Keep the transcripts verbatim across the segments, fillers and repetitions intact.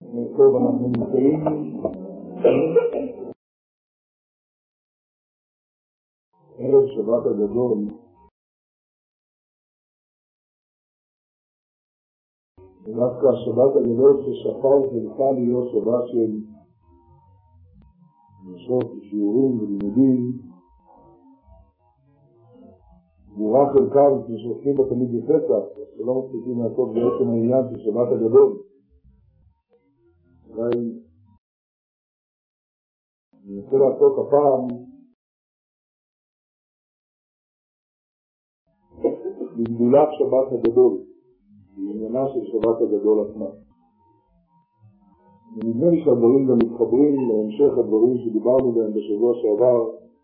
טוב, אנחנו נמצאים ערב שבת הגדול. דווקא השבת הגדול ששפר חלקה להיות שבת של נשות ושיעורים ולימודים, גבורה חלקה ושופכים בתמיד בפסח, שלא מספיקים לעשות בעצם העניין של שבת הגדול. אולי אני רוצה לעשות הפעם בגדולת שבת הגדול, בעניינה של שבת הגדול עצמה. ונדמה לי שהדברים גם מתחברים להמשך הדברים שדיברנו בהם בשבוע שעבר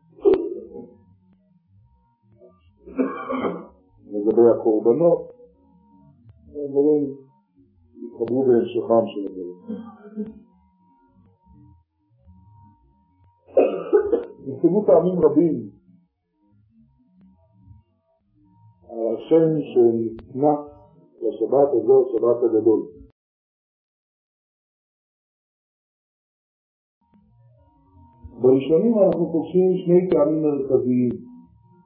לגבי הקורבנות, הדברים התחברו בהמשכם של הדברים. נכתבו טעמים רבים על השם שנתנה לשבת הזאת, שבת הגדול. בראשונים אנחנו פוגשים שני טעמים מרכזיים.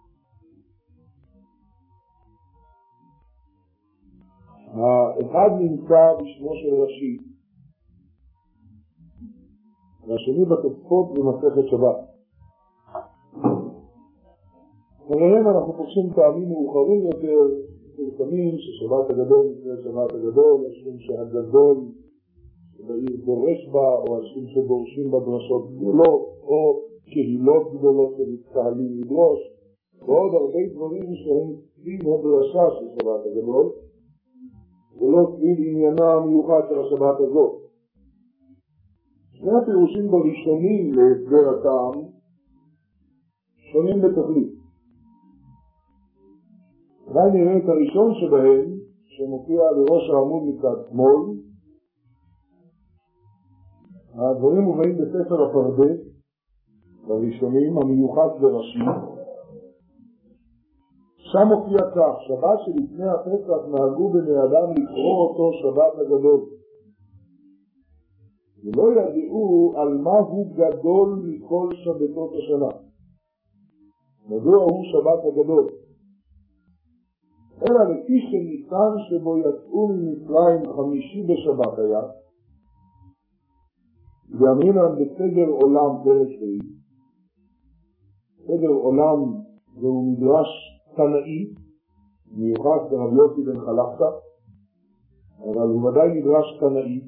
האחד נמצא בשמו של רש"י, והשני בתוספות במסכת שבת. אחריהם אנחנו פוגשים טעמים מאוחרים יותר, פרסמים ששבת הגדול נקרא שבת הגדול, אנשים שהגדול שבעיר דורש בה, או אנשים שדורשים בדרשות גדולות, או קהילות גדולות שמתקהלים לדרוש, ועוד הרבה דברים שהם סביב הדרשה של שבת הגדול, ולא סביב עניינה המיוחד של השבת הזאת. שני הפירושים בראשונים להסבר הטעם שונים בתכלית. אולי נראה את הראשון שבהם, שמופיע לראש העמוד מצד שמאל. הדברים מובאים בספר הפרדס, בראשונים, המיוחד ברש"י. שם מופיע כך, שבת שלפני הפסח נהגו בני אדם לקרוא אותו שבת הגדול. ולא ידעו על מה הוא גדול מכל שבתות השנה. מדוע הוא שבת הגדול? אלא לפי שניתן שבו יצאו ממצרים חמישי בשבת היה, ואמרינן בסדר עולם פרק שביעי. סדר עולם זהו מדרש תנאי, מיוחד ברב יוסי בן חלפתא, אבל הוא ודאי מדרש תנאי,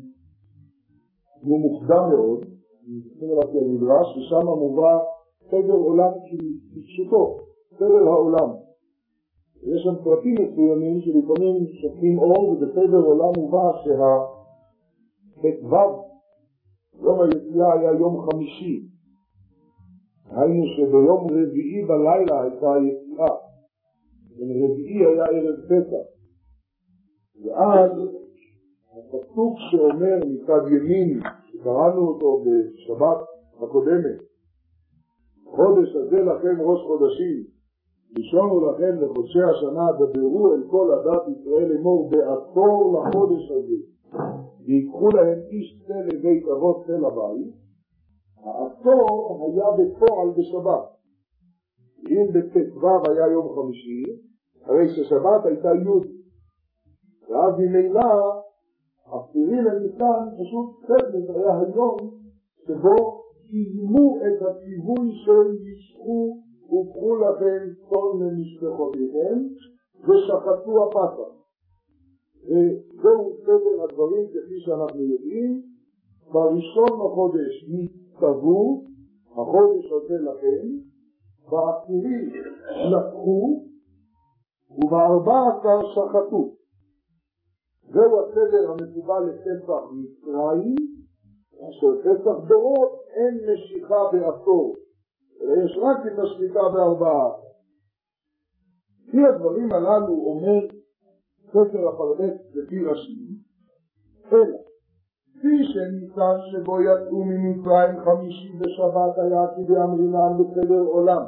הוא מוקדם מאוד, נזכיר לך למדרש, ושם מובא סדר עולם כפשוטו, סדר העולם. יש שם פרטים מסוימים שלפעמים שופכים אור, ובסדר עולם מובא שהחט"ו, יום היציאה היה יום חמישי. היינו שביום רביעי בלילה הייתה היציאה, ורביעי היה ערב פסח. ואז הפסוק שאומר מצד ימין, שקראנו אותו בשבת הקודמת, חודש הזה לכם ראש חודשים, ראשונו לכם לחודשי השנה, דברו אל כל עדת ישראל לאמור בעשור לחודש הזה, ויקחו להם איש צא לבית אבות צא לבית. העשור היה בפועל בשבת. אם בט"ו היה יום חמישי, הרי ששבת הייתה י', ואז ממילא עשירי לניסן פשוט חסד היה היום שבו קיימו את הציווי של ישחו וקחו לכם צאן למשפחותיכם ושחטו הפסח. וזהו סדר הדברים כפי שאנחנו יודעים. בראשון לחודש נצטוו, החודש הזה לכם, בעשירי לקחו, ובארבע עשר שחטו. זהו הסדר המקובל לפסח מצרים, אשר פסח דורות אין משיכה בעשור, אלא יש רק את השליטה בארבעה. לפי הדברים הללו אומר ספר הפרדס לפי רש"י, אלא כפי שניתן שבו יצאו ממצרים חמישי בשבת היה כי באמרינן בסדר עולם,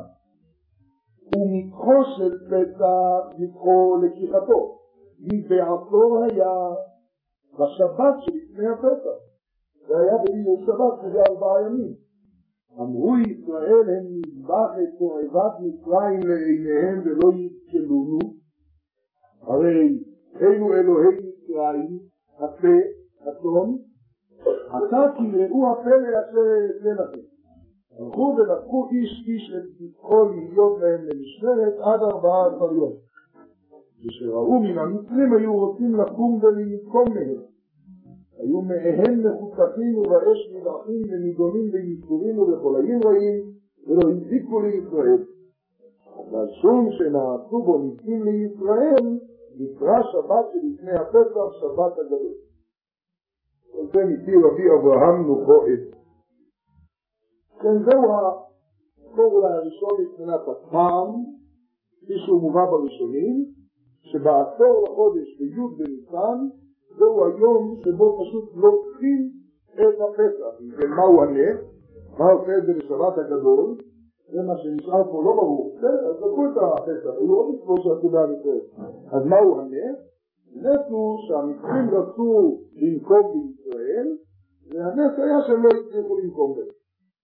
ומתחושת פסח לקחו לקיחתו, מבעשור היה בשבת שלפני הפסח. זה היה בליל שבת, שזה ארבעה ימים. אמרו ישראל הם נזבח את תועבת מצרים לעיניהם ולא יתקלונו, הרי אלו אלוהי מצרים, הפה, התום, עתה תראו הפלא אשר אעשה לכם. הלכו ולקחו איש איש את פתחו להיות להם למשמרת עד ארבעה עשר יום. ושראו מן המצרים היו רוצים לקום ולנקום מהם. היו מאהם מחותכים ובאש נדחים ונידונים ויצורים ובחולאים רעים ולא הזיקו לישראל. אבל שום שנעשו בו ניסים לישראל נקרא שבת שלפני הפסח שבת הגדול. זה מפי רבי אברהם נוחו את. כן, זהו המקור הראשון מבחינת הפעם, כפי שהוא מובא בראשונים, שבעשור לחודש בי' בניסן, זהו היום שבו פשוט לוקחים את הפסח. ומהו הנס? מה עושה את זה בשבת הגדול? זה מה שנשאר פה לא ברור. אז לקחו את הפסח, היו עוד מצוות שעשו בעם ישראל. אז מהו הנס? הנס הוא שהמצרים רצו לנקום בישראל, והנס היה שהם לא הצליחו לנקום בהם.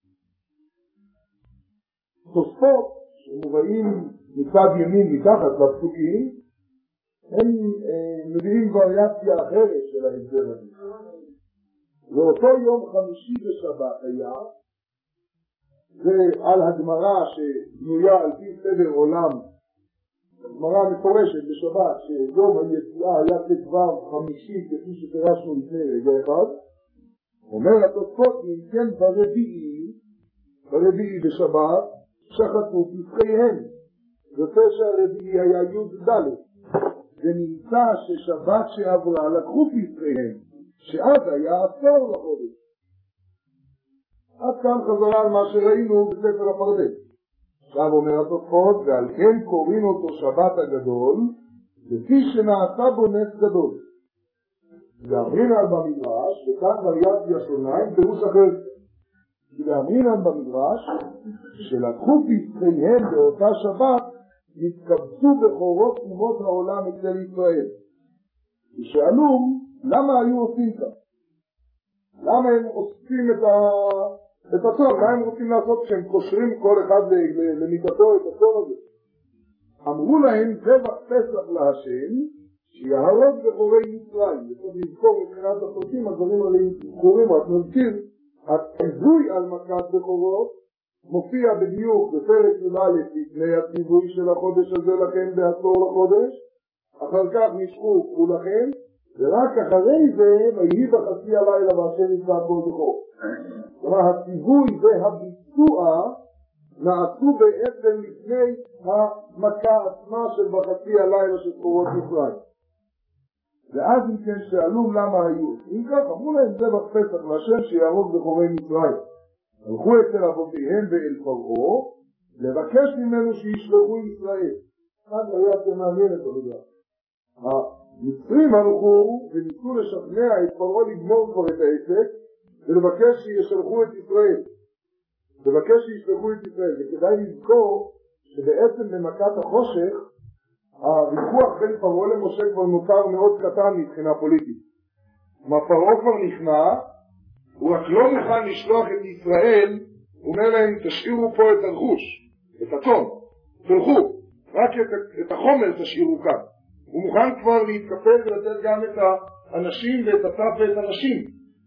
תוספות שמובאים מצד ימין מתחת לפסוקים, הם מביאים וריאציה אחרת של ההסבר הזה. ואותו יום חמישי בשבת היה, זה על הגמרא שבנויה על פי סדר עולם, הגמרא מפורשת בשבת שיום היציאה היה כתבר חמישי כפי שפרשנו לפני רגע אחד, אומר התוספות אם כן ברביעי, ברביעי בשבת, שחטו פסחיהם, ופשע הרביעי היה י' ד'. ונמצא ששבת שעברה לקחו פסחיהם, שאז היה עשור לחודש. עד כאן חזרה על מה שראינו בספר הפרדס. עכשיו אומר התוספות, ועל כן קוראים אותו שבת הגדול, לפי שנעשה בו נס גדול. ואמרינן במדרש, וכאן וריאציה שונה עם פירוש אחר. ואמרינן במדרש, שלקחו פסחיהם באותה שבת, התקבצו בכורות אומות העולם אצל ישראל. ושאלו, למה היו עושים כך? למה הם עושים את, ה... את הצור? מה הם רוצים לעשות כשהם קושרים כל אחד למיטתו את הצור הזה? אמרו להם, זבח פסח להשם, שיהרוג בכורי מצרים. וצריך לזכור מבחינת הפרקים, הדברים עליהם זכורים, רק נזכיר, הציווי על מכת בכורות, מופיע בדיוק בפרק י"א לפני הציווי של החודש הזה לכם בעשור לחודש, אחר כך נשכו קחו לכם, ורק אחרי זה ויהי בחצי הלילה והשם נמצא פה זכור. כלומר הציווי והביצוע נעשו בעצם לפני המכה עצמה של בחצי הלילה של קורות מצרים. ואז אם כן שאלו למה היו, אם כך אמרו להם זה בפסח להשם שיהרוג בכורי מצרים. הלכו אצל אבותיהם ואל פרעה לבקש ממנו שישלחו ישראל. כאן היה זה מעניין את המדרש. המצרים הלכו וניסו לשכנע את פרעה לגמור כבר את העסק ולבקש שישלחו את ישראל. לבקש שישלחו את ישראל. וכדאי לזכור שבעצם במכת החושך הוויכוח בין פרעה למשה כבר נותר מאוד קטן מבחינה פוליטית. מה פרעה כבר נכנע, הוא רק לא מוכן לשלוח את ישראל, הוא אומר להם תשאירו פה את הרכוש, את התום, תלכו, רק את, את החומר תשאירו כאן. הוא מוכן כבר להתקפל ולתת גם את האנשים ואת הטף ואת הנשים.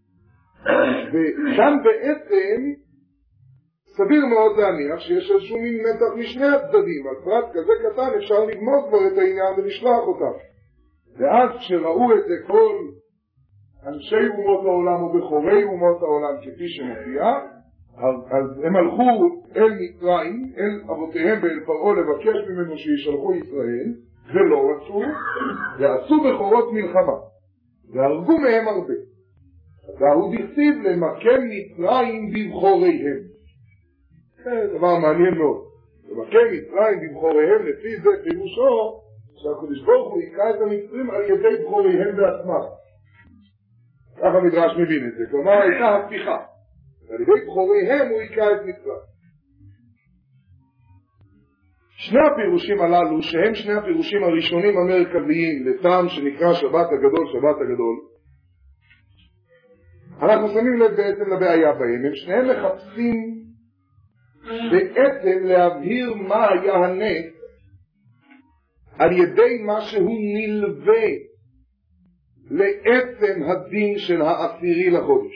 וכאן בעצם סביר מאוד להניח שיש איזשהו מין מתח משני הצדדים, על פרט כזה קטן אפשר לגמור כבר את העניין ולשלוח אותם. ואז כשראו את זה כל אנשי אומות העולם ובחורי אומות העולם כפי שמופיע, אז הם הלכו אל מצרים, אל אבותיהם ואל פרעה לבקש ממנו שישלחו ישראל, ולא רצו, ועשו בכורות מלחמה, והרגו מהם הרבה. והוא דכתיב למקם מצרים בבחוריהם. זה דבר מעניין מאוד. למקם מצרים בבחוריהם, לפי זה פירושו שהקדוש ברוך הוא יקרא את המצרים על ידי בחוריהם בעצמם. ככה המדרש מבין את זה, כלומר הייתה הפתיחה. על ידי בחוריהם הוא יקרא את מצרים. שני הפירושים הללו, שהם שני הפירושים הראשונים המרכזיים לטעם שנקרא שבת הגדול, שבת הגדול, אנחנו שמים לב בעצם לבעיה בהם, הם שניהם מחפשים בעצם להבהיר מה היה הנס על ידי מה שהוא נלווה לעצם הדין של העשירי לחודש.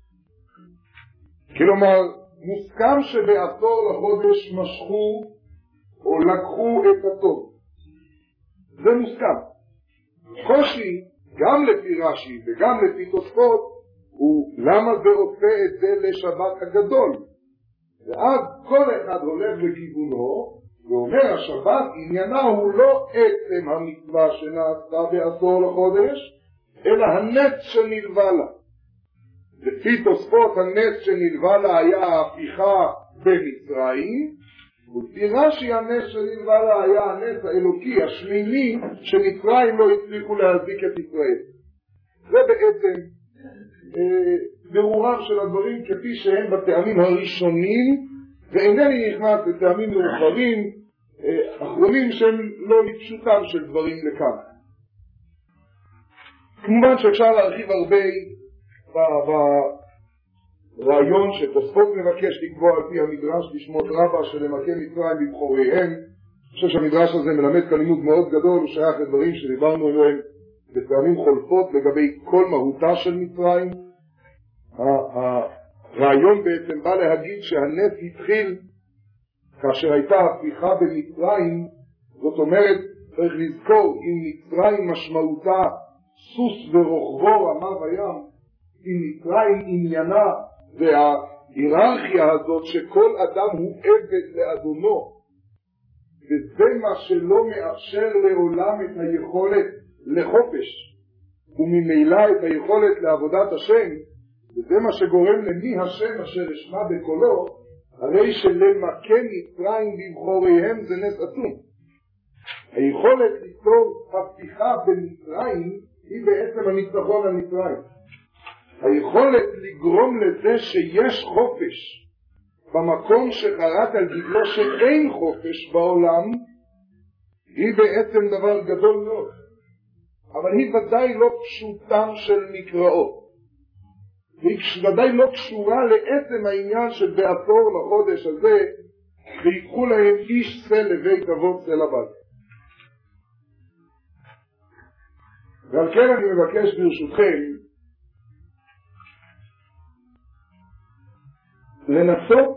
כלומר, מוסכם שבעשור לחודש משכו או לקחו את הטוב. זה מוסכם. קושי, גם לפי רש"י וגם לפי תוספות, הוא למה זה עושה את זה לשבת הגדול. ואז כל אחד הולך לכיוונו, ואומר השבת עניינה הוא לא עצם המצווה שנעשתה בעשור לחודש, אלא הנס שנלווה לה. לפי תוספות הנס שנלווה לה היה ההפיכה במצרים, ולפי רש"י הנס שנלווה לה היה הנס האלוקי השמימי שמצרים לא הצליחו להזיק את ישראל. זה בעצם אה, ברורם של הדברים כפי שהם בטעמים הראשונים, ואינני נכנס לטעמים מאוחרים אה, אחרונים שהם לא לפשוטם של דברים לכאן. כמובן שאפשר להרחיב הרבה ברעיון שתוספות מבקש לקבוע על פי המדרש בשמות רבה שלמכה מצרים בבחוריהם. אני חושב שהמדרש הזה מלמד כאן לימוד מאוד גדול, הוא שייך לדברים שדיברנו עליהם בפעמים חולפות לגבי כל מהותה של מצרים. הרעיון בעצם בא להגיד שהנס התחיל כאשר הייתה הפיכה במצרים, זאת אומרת צריך לזכור אם מצרים משמעותה סוס ורוכבו רמה בים, אם מצרים עניינה וההיררכיה הזאת שכל אדם הוא עבד לאדונו, וזה מה שלא מאפשר לעולם את היכולת לחופש וממילא את היכולת לעבודת השם, וזה מה שגורם למי השם אשר אשמע בקולו, הרי שלמכה מצרים בבחוריהם זה נס עצום. היכולת ליצור הפיכה במצרים היא בעצם הניצחון על מצרים. היכולת לגרום לזה שיש חופש במקום שחרט על גדלו שאין חופש בעולם היא בעצם דבר גדול מאוד, אבל היא ודאי לא פשוטם של מקראות, והיא ודאי לא קשורה לעצם העניין של בעשור לחודש הזה ויקחו להם איש צל לבית אבות צל הבת. ועל כן אני מבקש ברשותכם לנסות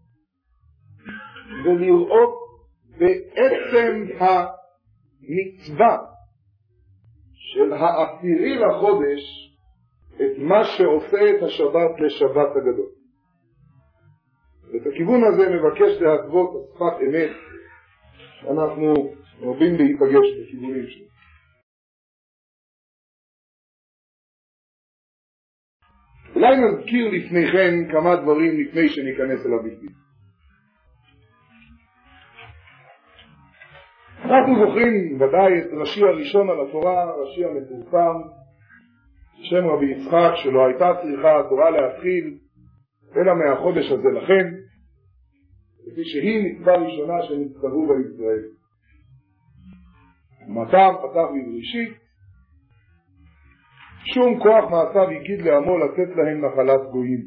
ולראות בעצם המצווה של העשירי לחודש את מה שעושה את השבת לשבת הגדול. ואת הכיוון הזה מבקש להתוות שפת אמת שאנחנו רבים להיפגש בכיוונים שלנו. אולי נזכיר לפניכם כמה דברים לפני שניכנס אל הביטוי. אנחנו זוכרים ודאי את רש"י הראשון על התורה, רש"י המפורסם, שם רבי יצחק, שלא הייתה צריכה התורה להתחיל אלא מהחודש הזה לכם, לפי שהיא מצווה ראשונה שנצטוו בישראל. ומטר פתח בבראשית, שום כוח מעשיו הגיד לעמו לתת להם נחלת גויים.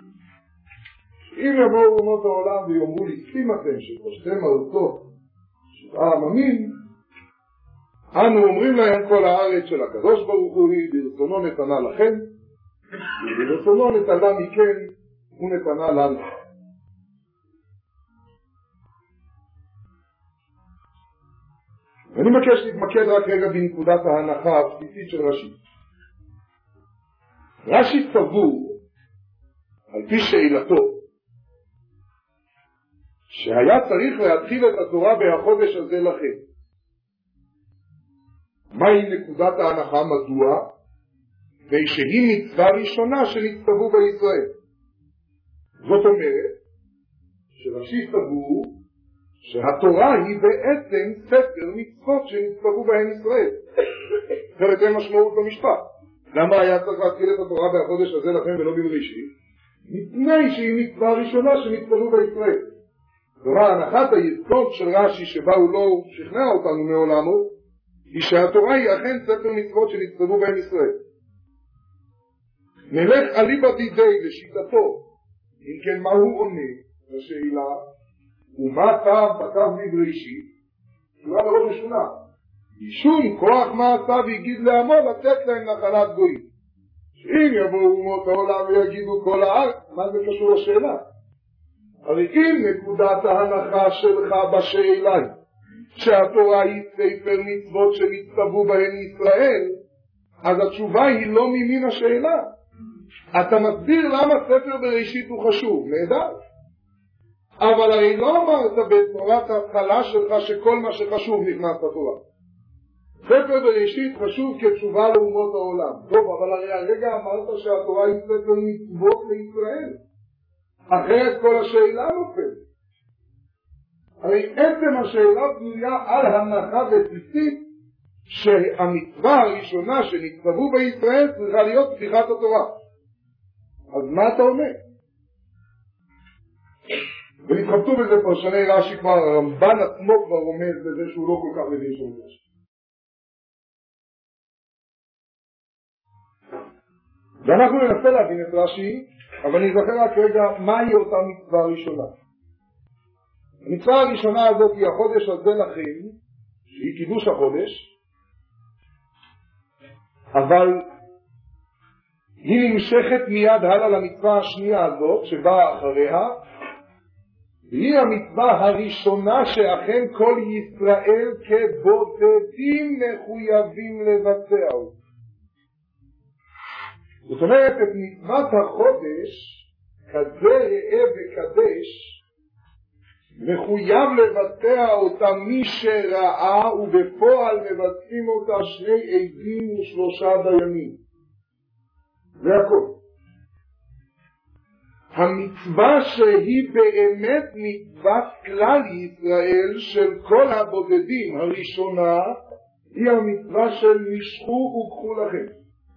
אם יבואו אומות העולם ויאמרו לסכים אתם שפושתם ארצות שבעה עממים, אנו אומרים להם כל הארץ של הקדוש ברוך הוא היא ברצונו נתנה לכם, וברצונו נתנה מכם ונתנה לנו. ואני מבקש להתמקד רק רגע בנקודת ההנחה הבסיסית של רש"י. רש"י סבור, על פי שאלתו, שהיה צריך להתחיל את התורה בחודש הזה לכם. מהי נקודת ההנחה? מדוע? ושהיא מצווה ראשונה שנצטוו בישראל. זאת אומרת, שרש"י סבור שהתורה היא בעצם ספר מצוות שנצטוו בהן ישראל. אחרת אין משמעות במשפט. למה היה צריך להתחיל את התורה בחודש הזה לכם ולא בבראשית? מפני שהיא מצווה ראשונה שנצטוו בישראל. כלומר, הנחת היסוד של רש"י שבה הוא לא שכנע אותנו מעולמו, היא שהתורה היא אכן ספר מצוות שנצטוו בהן ישראל. נלך אליבא דידי לשיטתו, אם כן מה הוא עונה לשאלה, ומה טעם בכתב מבראשית? תשובה מאוד משונה. משום כוח מעשה והגיד לעמו לתת להם נחלת גויים. שאם יבואו אומות העולם ויגידו כל הארץ, מה זה קשור לשאלה? הרי אם נקודת ההנחה שלך בשאלה היא שהתורה היא ספר מצוות שנצטוו בהן ישראל, אז התשובה היא לא ממין השאלה. אתה מסביר למה ספר בראשית הוא חשוב, נהדר. אבל הרי לא אמרת בתורת ההתחלה שלך שכל מה שחשוב נכנס לתורה. ספר בראשית חשוב כתשובה לאומות העולם. טוב, אבל הרי הרגע אמרת שהתורה היא ספר מצוות לישראל. אחרת כל השאלה נופלת. הרי עצם השאלה בנויה על הנחה בסיסית שהמצווה הראשונה שנצטוו בישראל צריכה להיות פתיחת התורה. אז מה אתה אומר? ונתחבטו בזה פרשני רש"י, כבר הרמב"ן עצמו כבר רומז בזה שהוא לא כל כך מבין שום רש"י. ואנחנו ננסה להבין את רש"י, אבל נזכר רק רגע מהי אותה מצווה הראשונה. המצווה הראשונה הזאת היא החודש הזה לכם, שהיא קידוש החודש, אבל היא נמשכת מיד הלאה למצווה השנייה הזאת שבאה אחריה, והיא המצווה הראשונה שאכן כל ישראל כבודדים מחויבים לבצע. זאת אומרת, את מצוות החודש, כזה ראה וקדש, מחויב לבצע אותה מי שראה, ובפועל מבצעים אותה שני עדים ושלושה דיינים. זה הכל. המצווה שהיא באמת מצוות כלל ישראל של כל הבודדים הראשונה, היא המצווה של משכו וקחו לכם.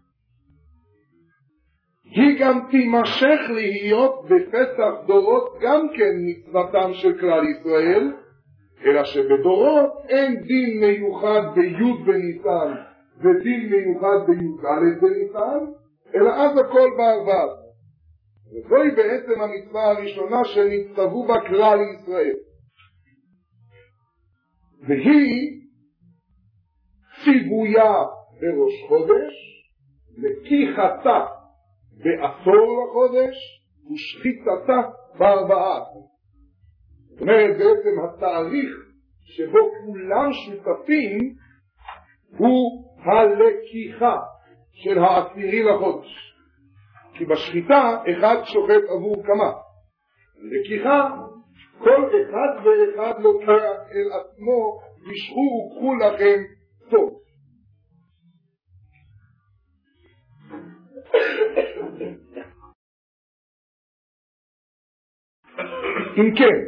היא גם תימשך להיות בפסח דורות גם כן מצוותם של כלל ישראל, אלא שבדורות אין דין מיוחד בי' בניסן ודין מיוחד בי"ד בניסן, אלא אז הכל בערבד. וזוהי בעצם המצווה הראשונה שנצטוו בה כלל ישראל. והיא ציוויה בראש חודש, לקיחתה בעשור לחודש ושחיטתה בארבעה. זאת אומרת, בעצם התאריך שבו כולם שותפים הוא הלקיחה של העשירי לחודש. כי בשחיטה אחד שוחט עבור כמה. לקיחה, כל אחד ואחד לוקח אל עצמו, משכו וקחו לכם טוב. אם כן,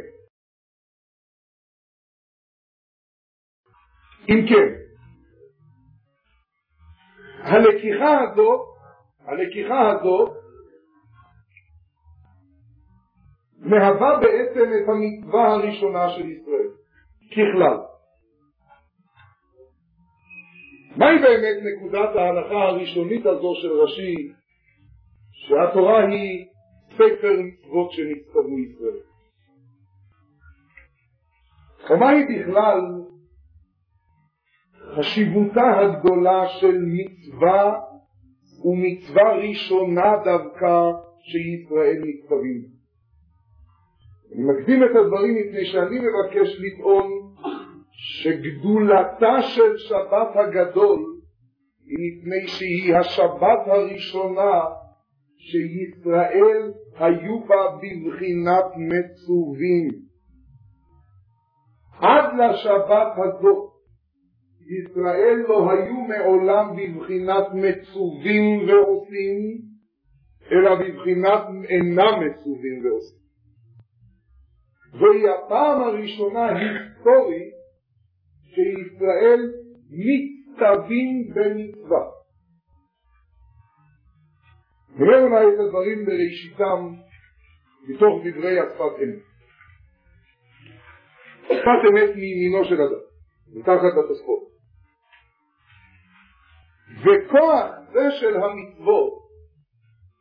אם כן, הלקיחה הזאת, הלקיחה הזאת, מהווה בעצם את המצווה הראשונה של ישראל, ככלל. מהי באמת נקודת ההלכה הראשונית הזו של רש"י, שהתורה היא ספר מצוות שנצטוו ישראל? ומהי בכלל חשיבותה הגדולה של מצווה ומצווה ראשונה דווקא שישראל מצטווים? אני מקדים את הדברים מפני שאני מבקש לטעון שגדולתה של שבת הגדול היא מפני שהיא השבת הראשונה שישראל היו בה בבחינת מצווים. עד לשבת הזאת ישראל לא היו מעולם בבחינת מצווים ועושים, אלא בבחינת אינם מצווים ועושים. זוהי הפעם הראשונה היסטורית שישראל מצטווים במצווה. נראה אולי את הדברים בראשיתם מתוך דברי השפת אמת. שפת אמת מימינו של אדם, מתחת לתוספות. וכוח זה של המצוות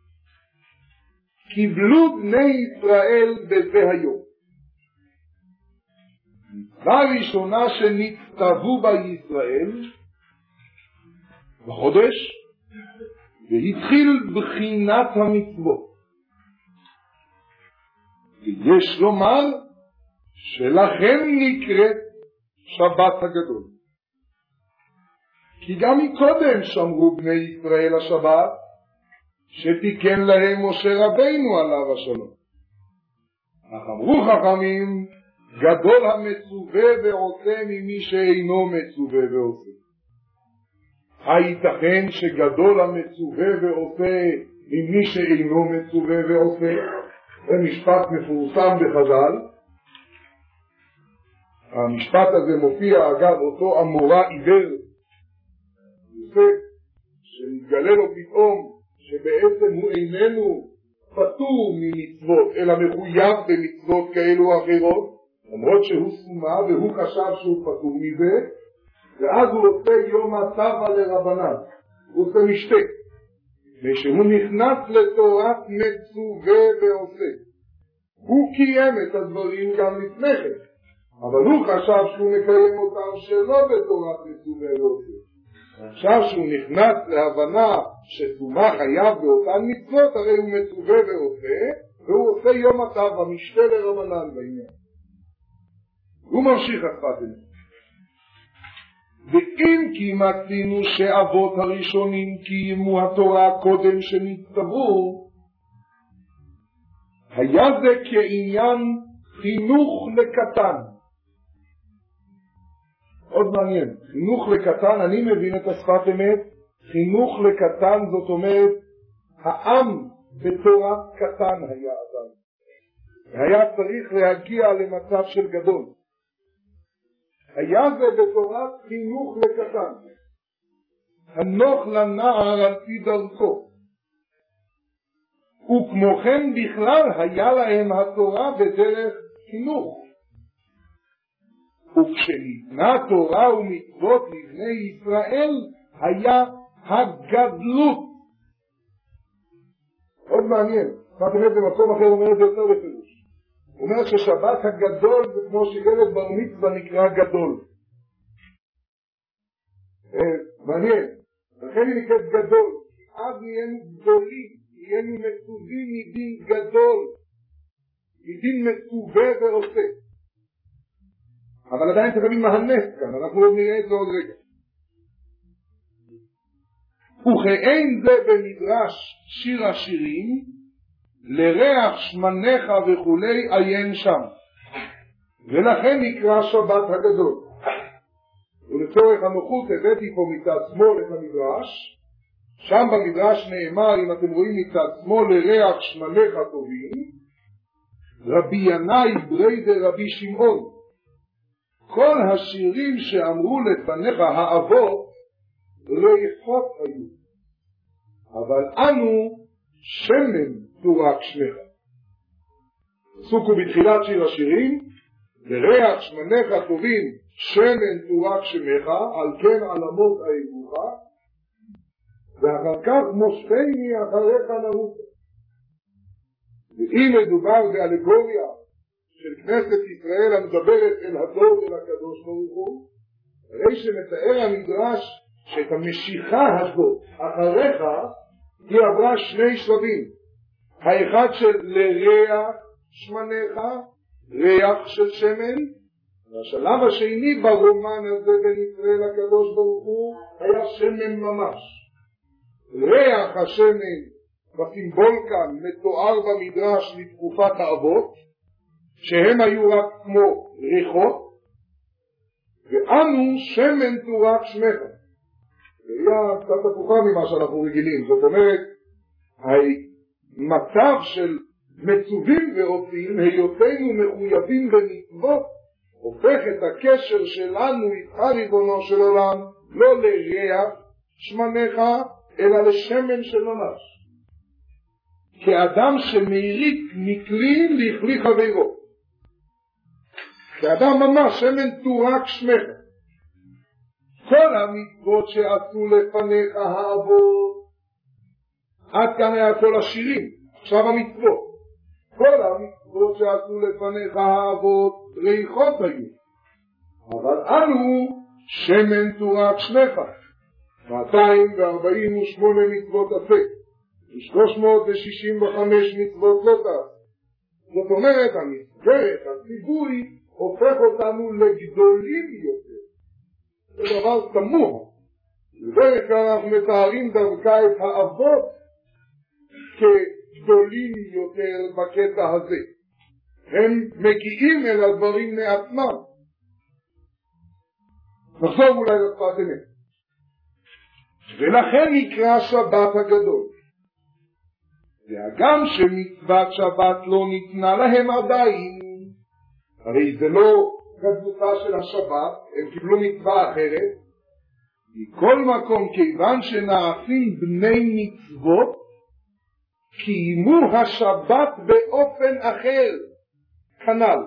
קיבלו בני ישראל בזה היום. מצווה ראשונה שנצטוו בה ישראל בחודש, והתחיל בחינת המצוות. ויש לומר שלכן נקראת שבת הגדול. כי גם מקודם שמרו בני ישראל השבת, שתיקן להם משה רבינו עליו השלום. אך אמרו חכמים, גדול המצווה ועושה ממי שאינו מצווה ועושה. הייתכן שגדול המצווה ועושה ממי שאינו מצווה ועושה? זה משפט מפורסם בחז"ל. המשפט הזה מופיע אגב אותו אמורה עיוור יוסף, שמתגלה לו פתאום שבעצם הוא איננו פטור ממצוות אלא מחויב במצוות כאלו או אחרות, למרות שהוא סומה והוא חשב שהוא פטור מזה, ואז הוא עושה יום הטבע לרבנן, הוא עושה משתה, ושהוא נכנס לתורת מצווה ועושה. הוא קיים את הדברים גם לפני כן, אבל הוא חשב שהוא מקיים אותם שלא בתורת מצווה ועושה. עכשיו שהוא נכנס להבנה שסומה חייב באותן מצוות, הרי הוא מצווה ועושה, והוא עושה יום הטבע, משתה לרבנן בעניין. הוא ממשיך אחת. ואם כי מצינו שאבות הראשונים קיימו התורה קודם שנצטוו, היה זה כעניין חינוך לקטן. עוד מעניין, חינוך לקטן, אני מבין את השפת אמת, חינוך לקטן זאת אומרת, העם בתורה קטן היה אדם. היה צריך להגיע למצב של גדול. היה זה בתורת חינוך לקטן, הנוח לנער על פי דרכו, וכמו כן בכלל היה להם התורה בדרך חינוך. וכשניתנה תורה ומצוות לבני ישראל היה הגדלות. עוד מעניין, מה באמת במקום אחר אומר את זה יותר בפירוש. הוא אומר ששבת הגדול זה כמו שילד בר מצווה נקרא גדול. מעניין, לכן היא נקראת גדול, אז נהיינו גדולים, נהיינו מצווים מדין גדול, מדין מצווה ועושה. אבל עדיין תבין מה הנס כאן, אנחנו לא נראה את זה עוד רגע. וכאין זה במדרש שיר השירים, לריח שמניך וכולי עיין שם, ולכן נקרא שבת הגדול. ולצורך הנוחות הבאתי פה מצד שמאל את המדרש. שם במדרש נאמר, אם אתם רואים מצד שמאל, לריח שמניך טובים, רבי ינאי ברי דרבי שמעון. כל השירים שאמרו לפניך האבות ריחות היו, אבל אנו שמן תורק שמך. פסוק בתחילת שיר השירים, לריח שמניך טובים שמן תורק שמך, על כן עלמות אהבוך, ואחר כך מושכני אחריך נרוץ. ואם מדובר באלגוריה של כנסת ישראל המדברת אל הדור אל הקדוש ברוך הוא, הרי שמתאר המדרש שאת המשיכה הזאת אחריך היא עברה שני שלבים. האחד של לריח שמניך, ריח של שמן, והשלב השני ברומן הזה בין ישראל הקדוש ברוך הוא היה שמן ממש. ריח השמן בסימבול כאן מתואר במדרש לתקופת האבות, שהם היו רק כמו ריחות, ואנו שמן תורק שמך. זה היה קצת הפוכה ממה שאנחנו רגילים. זאת אומרת, המצב של מצווים ועושים, היותנו מחויבים במצוות, הופך את הקשר שלנו איתך ריבונו של עולם לא לריח שמניך אלא לשמן של ממש, כאדם שמעיריק מכלי לכלי חברו, כאדם ממש שמן תורק שמך. כל המצוות שעשו לפניך האבות, עד כאן היה כל השירים. עכשיו המצוות. כל המצוות שעשו לפניך האבות ריחות היו. אבל אנו שמן תורת שניך. מאתיים וארבעים ושמונה מצוות עשה. ושלוש מאות ושישים וחמש מצוות לא תעשה. זאת אומרת, המסגרת, הציווי, הופך אותנו לגדולים יותר. זה דבר תמוה. בדרך כלל אנחנו מתארים דווקא את האבות כגדולים יותר בקטע הזה. הם מגיעים אל הדברים מעצמם. נחזור אולי לשפת אמת. ולכן נקרא שבת הגדול. והגם שמצוות שבת לא ניתנה להם עדיין, הרי זה לא גדלותה של השבת, הם קיבלו מצווה אחרת. מכל מקום, כיוון שנעשים בני מצוות, קיימו השבת באופן אחר, כנ"ל.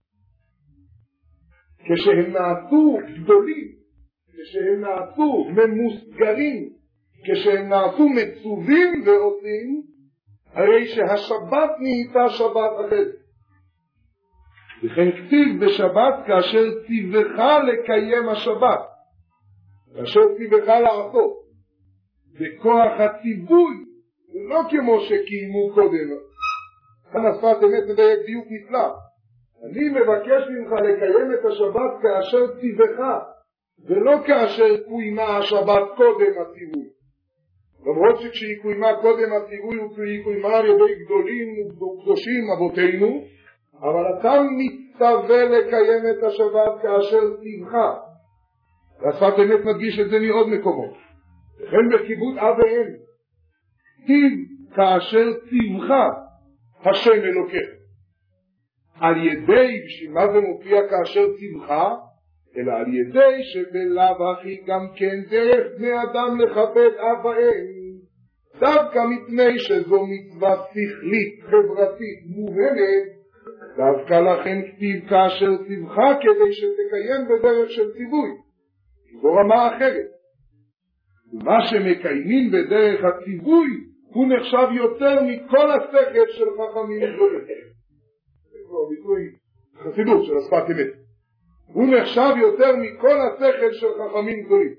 כשהם נעשו גדולים, כשהם נעשו ממוסגרים, כשהם נעשו מצווים ועושים, הרי שהשבת נהייתה שבת אחרת. וכן כתיב בשבת כאשר ציווך לקיים השבת, כאשר ציווך לעשות. בכוח הציווי, לא כמו שקיימו קודם. כאן השפת אמת מדייק דיוק נפלא. אני מבקש ממך לקיים את השבת כאשר ציווך, ולא כאשר קוימה השבת קודם הציווי. למרות שכשהיא קוימה קודם הציווי היא קוימה על ידי גדולים וקדושים אבותינו, אבל אתה מצטווה לקיים את השבת כאשר ציווך. והשפת אמת מדגיש את זה מעוד מקומות. וכן בכיבוד אב ואם, כתיב כאשר ציווך השם אלוקיך. על ידי, בשביל מה זה מופיע כאשר ציווך? אלא על ידי שבלאו הכי גם כן דרך בני אדם לכבד אב ואם, דווקא מפני שזו מצווה שכלית חברתית מובנת, דווקא לכן כתיב כאשר ציווך כדי שתקיים בדרך של ציווי. זו רמה אחרת. ומה שמקיימים בדרך הציווי הוא נחשב יותר מכל השכל של חכמים גדולים. זה כבר ביטוי חסידות של השפת אמת. הוא נחשב יותר מכל השכל של חכמים גדולים.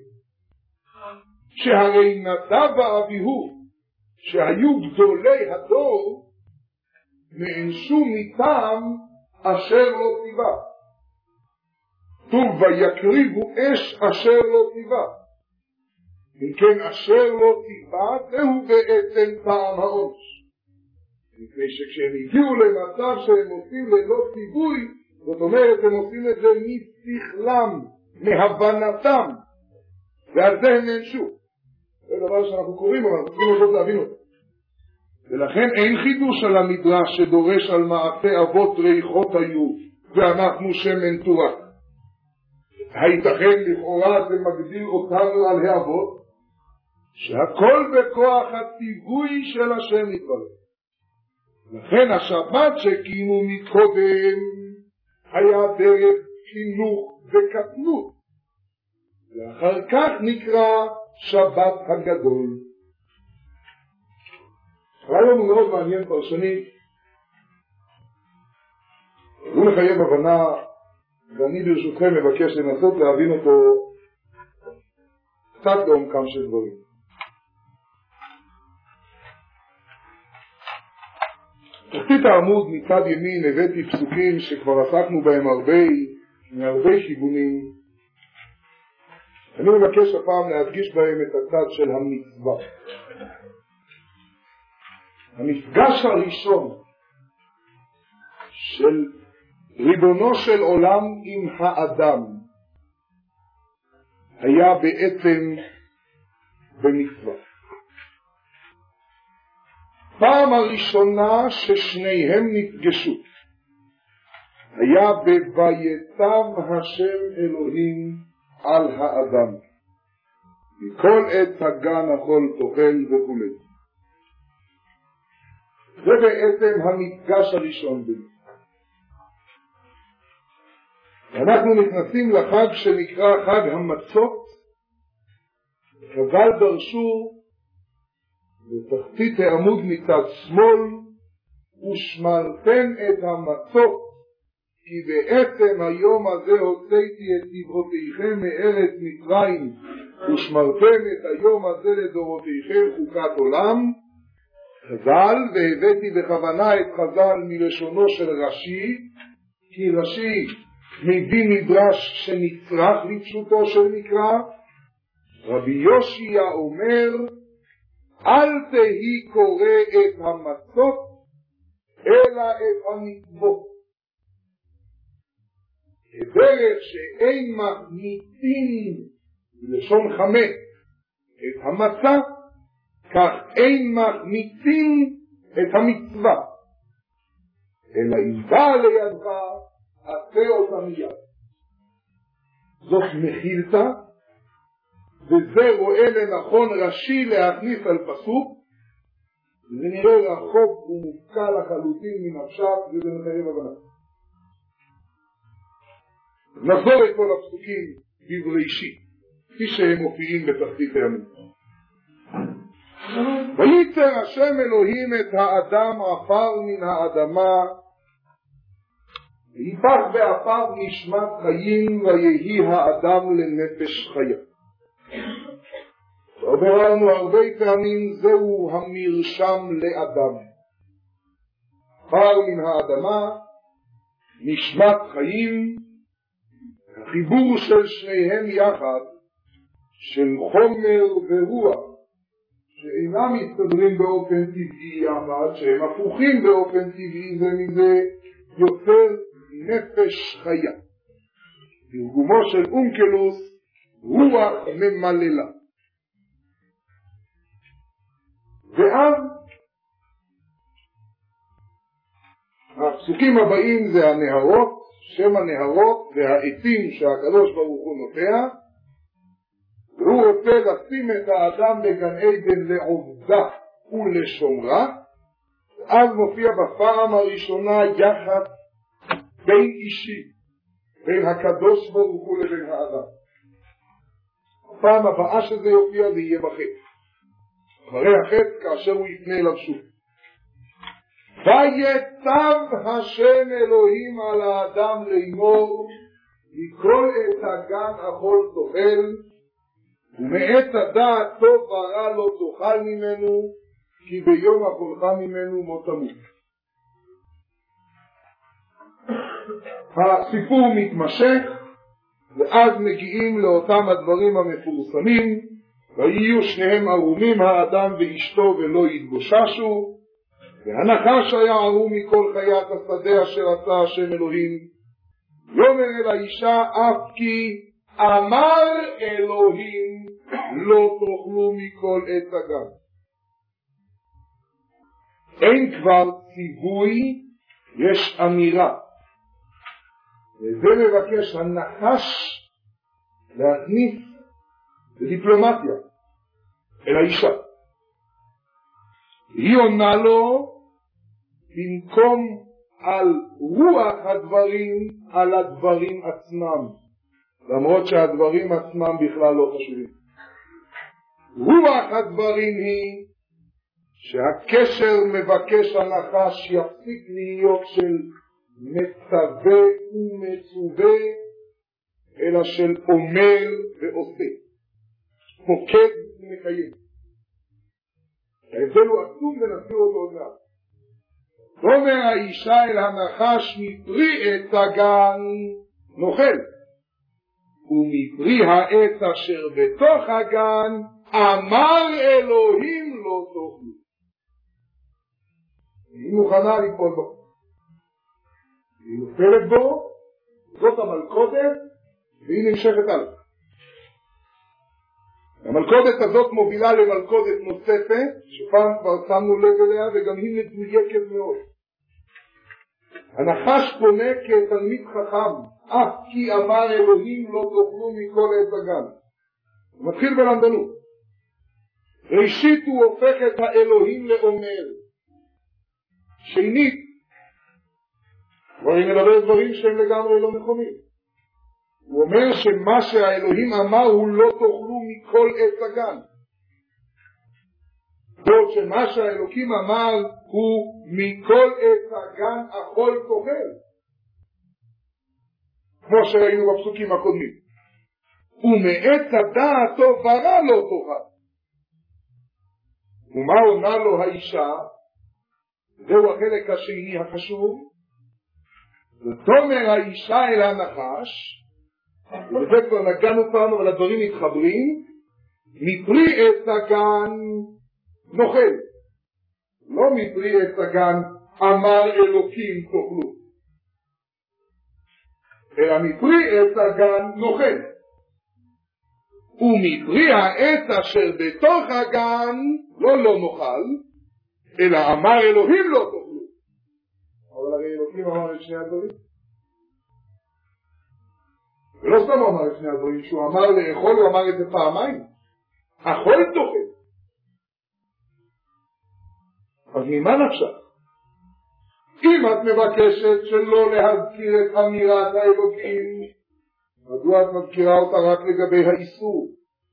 שהרי נדב ואביהו שהיו גדולי הדור נענשו מטעם אשר לא ציווה. טוב ויקריבו אש אשר לא ציווה. אם כן אשר לא ציווה זהו בעצם טעם העונש. מפני שכשהם הגיעו למצב שהם עושים ללא ציווי, זאת אומרת הם עושים את זה משכלם, מהבנתם, ועל זה הם נענשו. זה דבר שאנחנו קוראים, אבל אנחנו צריכים עוד להבין אותו. ולכן אין חידוש על המדרש שדורש על מעשה אבות ריחות היו ואנחנו שמן תורה. הייתכן לכאורה זה מגדיר אותנו על האבות שהכל בכוח הציווי של השם יתברך. לכן השבת שקיימו מקודם היה דרך חינוך וקטנות, ואחר כך נקרא שבת הגדול. רעיון מאוד מעניין פרשני, הוא מחייב הבנה, ואני ברשותכם מבקש לנסות להבין אותו קצת לעומקם של דברים. תחתית העמוד מצד ימין הבאתי פסוקים שכבר עסקנו בהם הרבה, מהרבה כיוונים. אני מבקש הפעם להדגיש בהם את הצד של המצווה. המפגש הראשון של ריבונו של עולם עם האדם היה בעצם במצווה. פעם הראשונה ששניהם נפגשו היה ב"ויטב השם אלוהים על האדם מכל עץ הגן אכול תאכל וכו'. זה בעצם המפגש הראשון ביניהם. אנחנו נכנסים לחג שנקרא חג המצות. חז"ל דרשו בתחתית העמוד מצד שמאל ושמרתם את המצות, כי בעצם היום הזה הוצאתי את צבאותיכם מארץ מצרים, ושמרתם את היום הזה לדורותיכם חוקת עולם. חז"ל, והבאתי בכוונה את חז"ל מלשונו של רש"י, כי רש"י מביא מדרש שנצרך לפשוטו של מקרא. רבי יושע אומר, אל תהי קורא את המצות אלא את המצוות. כדרך שאין מחמיצים בלשון חמץ את המצה, כך אין מחמיצים את המצווה, אלא אם בא לידך עשה אותה מיד. זאת מחילתא, וזה רואה לנכון רש"י להכניס על פסוק, זה נראה רחוק ומופקע לחלוטין מן הפשט, וזה מחייב הבנה. נחזור את כל הפסוקים בבראשית, כפי שהם מופיעים בתחתית הימים. וייצר השם אלוהים את האדם עפר מן האדמה, ויפח בעפר נשמת חיים, ויהי האדם לנפש חיה. ואמרנו הרבה פעמים, זהו המרשם לאדם. עפר מן האדמה, נשמת חיים, החיבור של שניהם יחד, של חומר ורוח, שאינם מסתדרים באופן טבעי יחד, שהם הפוכים באופן טבעי זה מזה, יוצר נפש חיה. תרגומו של אונקלוס, רוח ממללה. ואז הפסוקים הבאים זה הנהרות, שם הנהרות והעצים שהקדוש ברוך הוא נוטע, והוא רוצה לשים את האדם בגן עדן לעובדה ולשומרה. אז מופיע בפעם הראשונה יחד בין אישי, בין הקדוש ברוך הוא לבין האדם. הפעם הבאה שזה יופיע זה יהיה בחטא, אחרי החטא כאשר הוא יפנה אליו שוב. ויצב השם אלוהים על האדם לאמור, מכל עץ הגן אכול תאכל, ומעץ הדעת טוב ורע לא תאכל ממנו, כי ביום אכולך ממנו מות תמות. הסיפור מתמשך, ואז מגיעים לאותם הדברים המפורסמים, ויהיו שניהם ערומים האדם ואשתו ולא יתגוששו, והנחש היה ערום מכל חיית השדה אשר עשה השם אלוהים. יאמר אל האישה אף כי אמר אלוהים לא תאכלו מכל עץ הגן. אין כבר ציווי, יש אמירה, וזה מבקש הנחש להכניס בדיפלומטיה אל האישה. היא עונה לו במקום על רוח הדברים, על הדברים עצמם, למרות שהדברים עצמם בכלל לא חשובים. רוח הדברים היא שהקשר מבקש הנחש יפסיק להיות של מצווה ומצווה, אלא של אומר ועושה, פוקד ומקיים. ההבדל הוא עצום ונסביר אותו עוד מעט. אומר האישה אל הנחש, מפרי עץ הגן נאכל, ומפרי העץ אשר בתוך הגן אמר אלוהים לא תאכלו. היא מוכנה ליפול בו, היא נופלת בו, זאת המלכודת, והיא נמשכת הלאה. המלכודת הזאת מובילה למלכודת נוספת, שפעם כבר שמנו לב אליה, וגם היא מדויקת מאוד. הנחש פונה כתלמיד חכם, אף כי אמר אלוהים לא תאכלו מכל עץ הגן. הוא מתחיל בלמדנות. ראשית הוא הופך את האלוהים לאומר. שנית, כבר היא מדבר דברים שהם לגמרי לא נכונים. הוא אומר שמה שהאלוהים אמר הוא לא תאכלו מכל עץ הגן. בעוד שמה שהאלוקים אמר הוא מכל עץ הגן אכול תאכל, כמו שראינו בפסוקים הקודמים, ומעץ הדעת טוב ורע לא תאכל. ומה עונה לו האישה? זהו החלק השני החשוב. ותאמר האישה אל הנחש, ובזה כבר נגענו פעם אבל הדברים מתחברים, מפרי עץ הגן נאכל, לא מפרי עץ הגן אמר אלוקים תאכלו, אלא מפרי עץ הגן נאכל, ומפרי העץ אשר בתוך הגן לא לא נאכל, אלא אמר אלוהים לא תאכלו. אבל הרי אלוקים אמר את שני הדברים, ולא סתם הוא אמר את שני הדברים, שהוא אמר לאכול, הוא אמר את זה פעמיים, אכול תאכל. אז ממה נפשך? אם את מבקשת שלא להזכיר את אמירת האלוקים, מדוע את מזכירה אותה רק לגבי האיסור?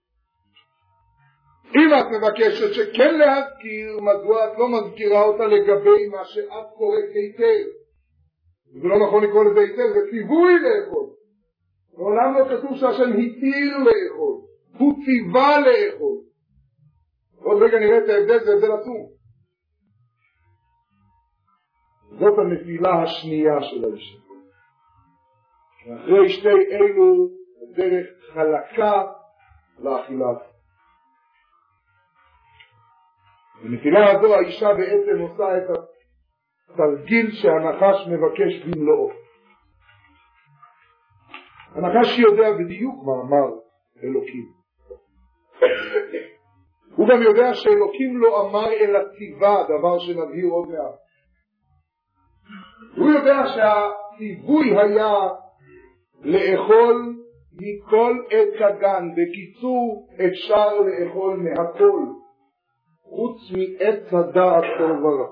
אם את מבקשת שכן להזכיר, מדוע את לא מזכירה אותה לגבי מה שאת קוראת היטב? זה לא נכון לקרוא לזה היטב, זה ציווי לאכול. מעולם לא כתוב שהשם התיר לאכול, הוא ציווה לאכול. עוד רגע נראה את ההבדל, זה הבדל עצום. זאת הנפילה השנייה של האישה. אחרי שתי אלו דרך חלקה לאכילה. בנפילה הזו האישה בעצם עושה את התרגיל שהנחש מבקש במלואו. הנחש יודע בדיוק מה אמר אלוקים. הוא גם יודע שאלוקים לא אמר אלא ציווה, דבר שנבהיר עוד מעט. הוא יודע שהציווי היה לאכול מכל עץ הגן, בקיצור אפשר לאכול מהכל, חוץ מעץ הדעת טוב ורע.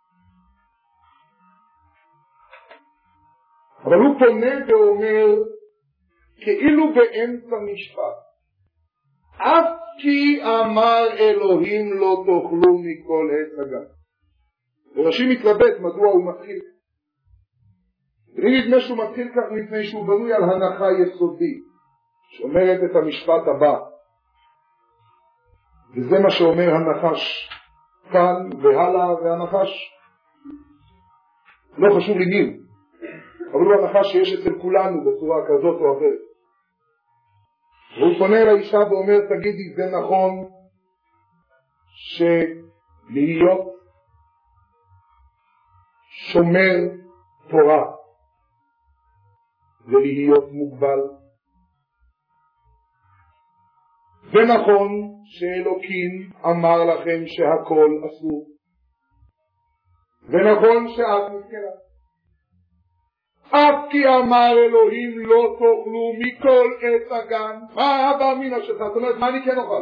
אבל הוא פונה ואומר, כאילו באמצע משפט, אף כי אמר אלוהים לא תאכלו מכל עץ הגן. ורש"י מתלבט מדוע הוא מתחיל. אני נדמה שהוא מתחיל כך מפני שהוא בנוי על הנחה יסודית שאומרת את המשפט הבא, וזה מה שאומר הנחש כאן והלאה, והנחש לא חשוב לי מי, אבל הוא הנחש שיש אצל כולנו בצורה כזאת או אחרת. והוא פונה אל האישה ואומר, תגידי, זה נכון שלהיות שומר תורה ולהיות מוגבל? זה נכון שאלוקים אמר לכם שהכל אסור, ונכון שאת מסכנה, אף כי אמר אלוהים לא תאכלו מכל עץ הגן. מה הבא מינה שלך? זאת אומרת, מה אני כן אוכל?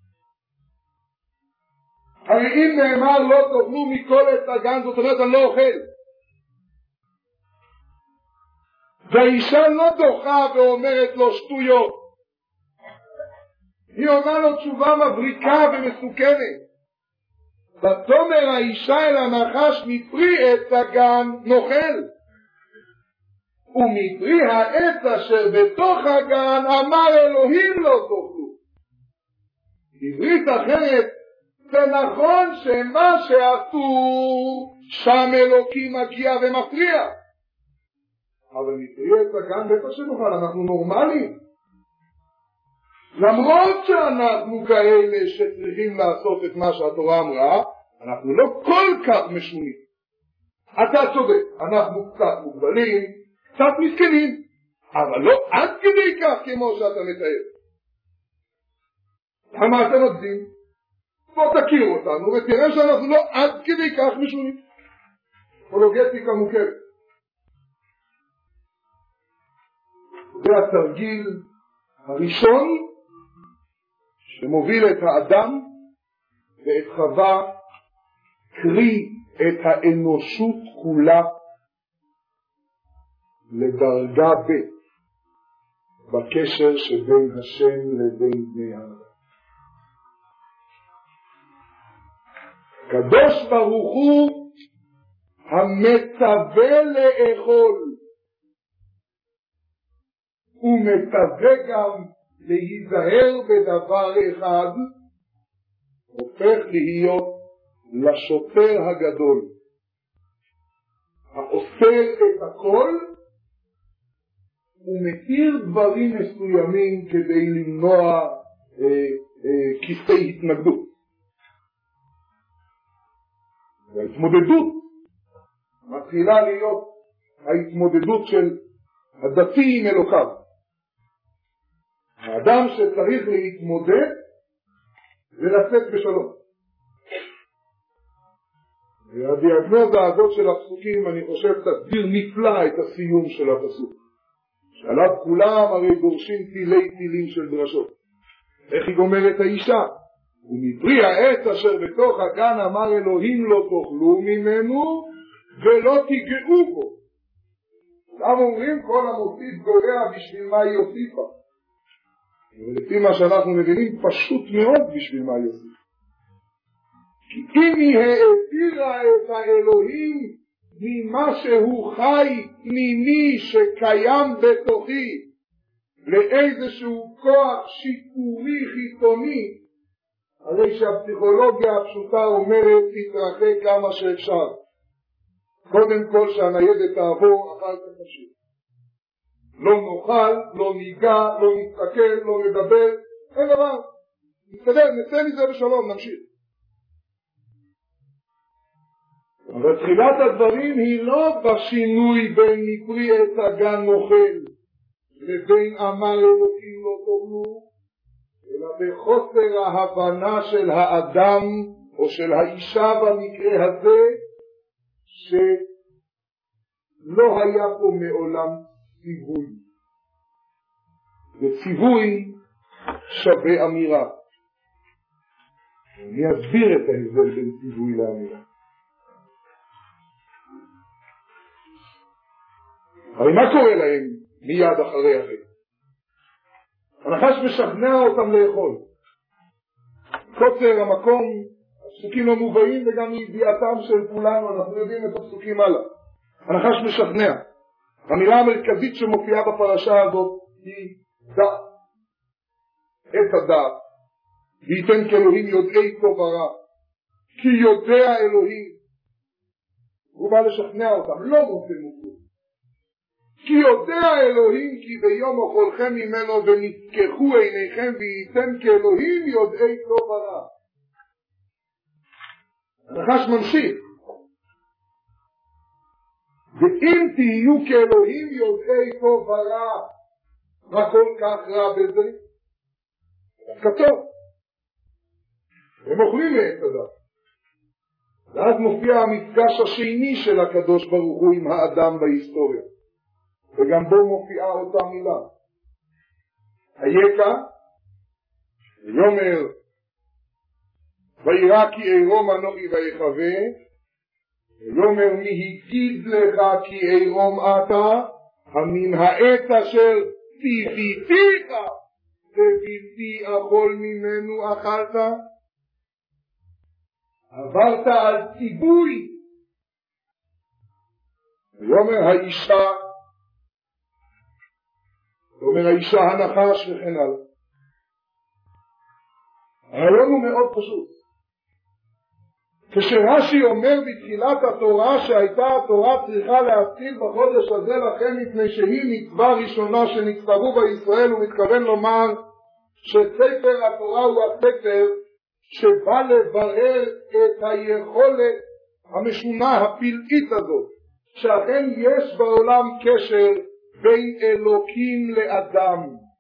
הרי אם נאמר לא תאכלו מכל עץ הגן, זאת אומרת אני לא אוכל. והאישה לא דוחה ואומרת לו שטויות, היא אומרת לו תשובה מבריקה ומסוכנת. ותאמר האישה אל הנחש, מפרי עץ הגן נאכל, ומפרי העץ אשר בתוך הגן אמר אלוהים לא תאכלו. בעברית אחרת, זה נכון שמה שאסור שם אלוקים מגיע ומפריע, אבל מפרי עץ הגן בטח שנאכל, אנחנו נורמליים. למרות שאנחנו כאלה שצריכים לעשות את מה שהתורה אמרה, אנחנו לא כל כך משונים. אתה צודק, אנחנו קצת מוגבלים, קצת מסכנים, אבל לא עד כדי כך כמו שאתה מתאר. למה אתה מגזים? בוא תכיר אותנו ותראה שאנחנו לא עד כדי כך משונים. פולוגטיקה מוכרת. זה התרגיל הראשון שמוביל את האדם ואת חווה, קרי את האנושות כולה, לדרגה ב' בקשר שבין השם לבין בני האדם. קדוש ברוך הוא המצווה לאכול, הוא מצווה גם להיזהר בדבר אחד, הופך להיות לשוטר הגדול, האוסר את הכל ומתיר דברים מסוימים כדי למנוע אה, אה, כיסי התנגדות. וההתמודדות מתחילה להיות ההתמודדות של הדתי עם אלוקיו. האדם שצריך להתמודד ולצאת בשלום. והדיאגנוזה הזאת של הפסוקים, אני חושב, תסביר נפלא את הסיום של הפסוק, שעליו כולם הרי דורשים תילי תילים של דרשות. איך היא גומרת האישה? ומפרי העץ אשר בתוך הגן אמר אלוהים לא תאכלו ממנו ולא תיגעו בו. גם אומרים כל המוסיף גורע בשביל מה היא הוסיפה, ולפי מה שאנחנו מבינים פשוט מאוד בשביל מה היא הוסיפה. כי אם היא העבירה את האלוהים ממה שהוא חי פנימי שקיים בתוכי לאיזשהו כוח שיפורי חיצוני, הרי שהפסיכולוגיה הפשוטה אומרת תתרחק כמה שאפשר. קודם כל שהניידת תעבור, אחר כך תמשיך. לא נאכל, לא ניגע, לא נסתכל, לא נדבר, אין דבר. נתקדם, נצא מזה בשלום, נמשיך. אבל תחילת הדברים היא לא בשינוי בין מפרי עץ הגן נאכל לבין אמר אלוקים לא תאכלו, אלא בחוסר ההבנה של האדם או של האישה במקרה הזה, שלא היה פה מעולם ציווי, וציווי שווה אמירה. אני אסביר את ההבדל בין ציווי לאמירה. הרי מה קורה להם מיד אחרי החטא? הנחש משכנע אותם לאכול. קוצר המקום, הפסוקים לא מובאים, וגם מידיעתם של כולנו אנחנו יודעים את הפסוקים הלאה. הנחש משכנע. המילה המרכזית שמופיעה בפרשה הזאת היא דעת. את הדעת. וייתן כאלוהים יודעי טוב ורע. כי יודע אלוהים. הוא בא לשכנע אותם, לא מוצא מוצא. כי יודע אלוהים כי ביום אוכלכם ממנו ונתקחו עיניכם וייתן כאלוהים יודעי טוב ורע. הנחש ממשיך. ואם תהיו כאלוהים יודעי טוב ורע, מה כל כך רע בזה? כתוב. הם אוכלים מעץ הדת. ואז מופיע המפגש השני של הקדוש ברוך הוא עם האדם בהיסטוריה. וגם בו מופיעה אותה מילה. היקה, ויאמר, וירא כי עירום אנוכי ויחווה, ויאמר מי הגיד לך כי עירום אתה, המן העץ אשר ציוויתיך ובלתי אכול ממנו אכלת. עברת על ציווי. ויאמר האישה, ואומר האישה הנחש וכן הלאה. הרעיון הוא מאוד פשוט. כשרש"י אומר בתחילת התורה שהייתה התורה צריכה להתחיל בחודש הזה לכן מפני שהיא מצווה ראשונה שנצטוו בישראל, הוא מתכוון לומר שספר התורה הוא הספר שבא לברר את היכולת המשונה הפלאית הזאת, שאכן יש בעולם קשר בין אלוקים לאדם,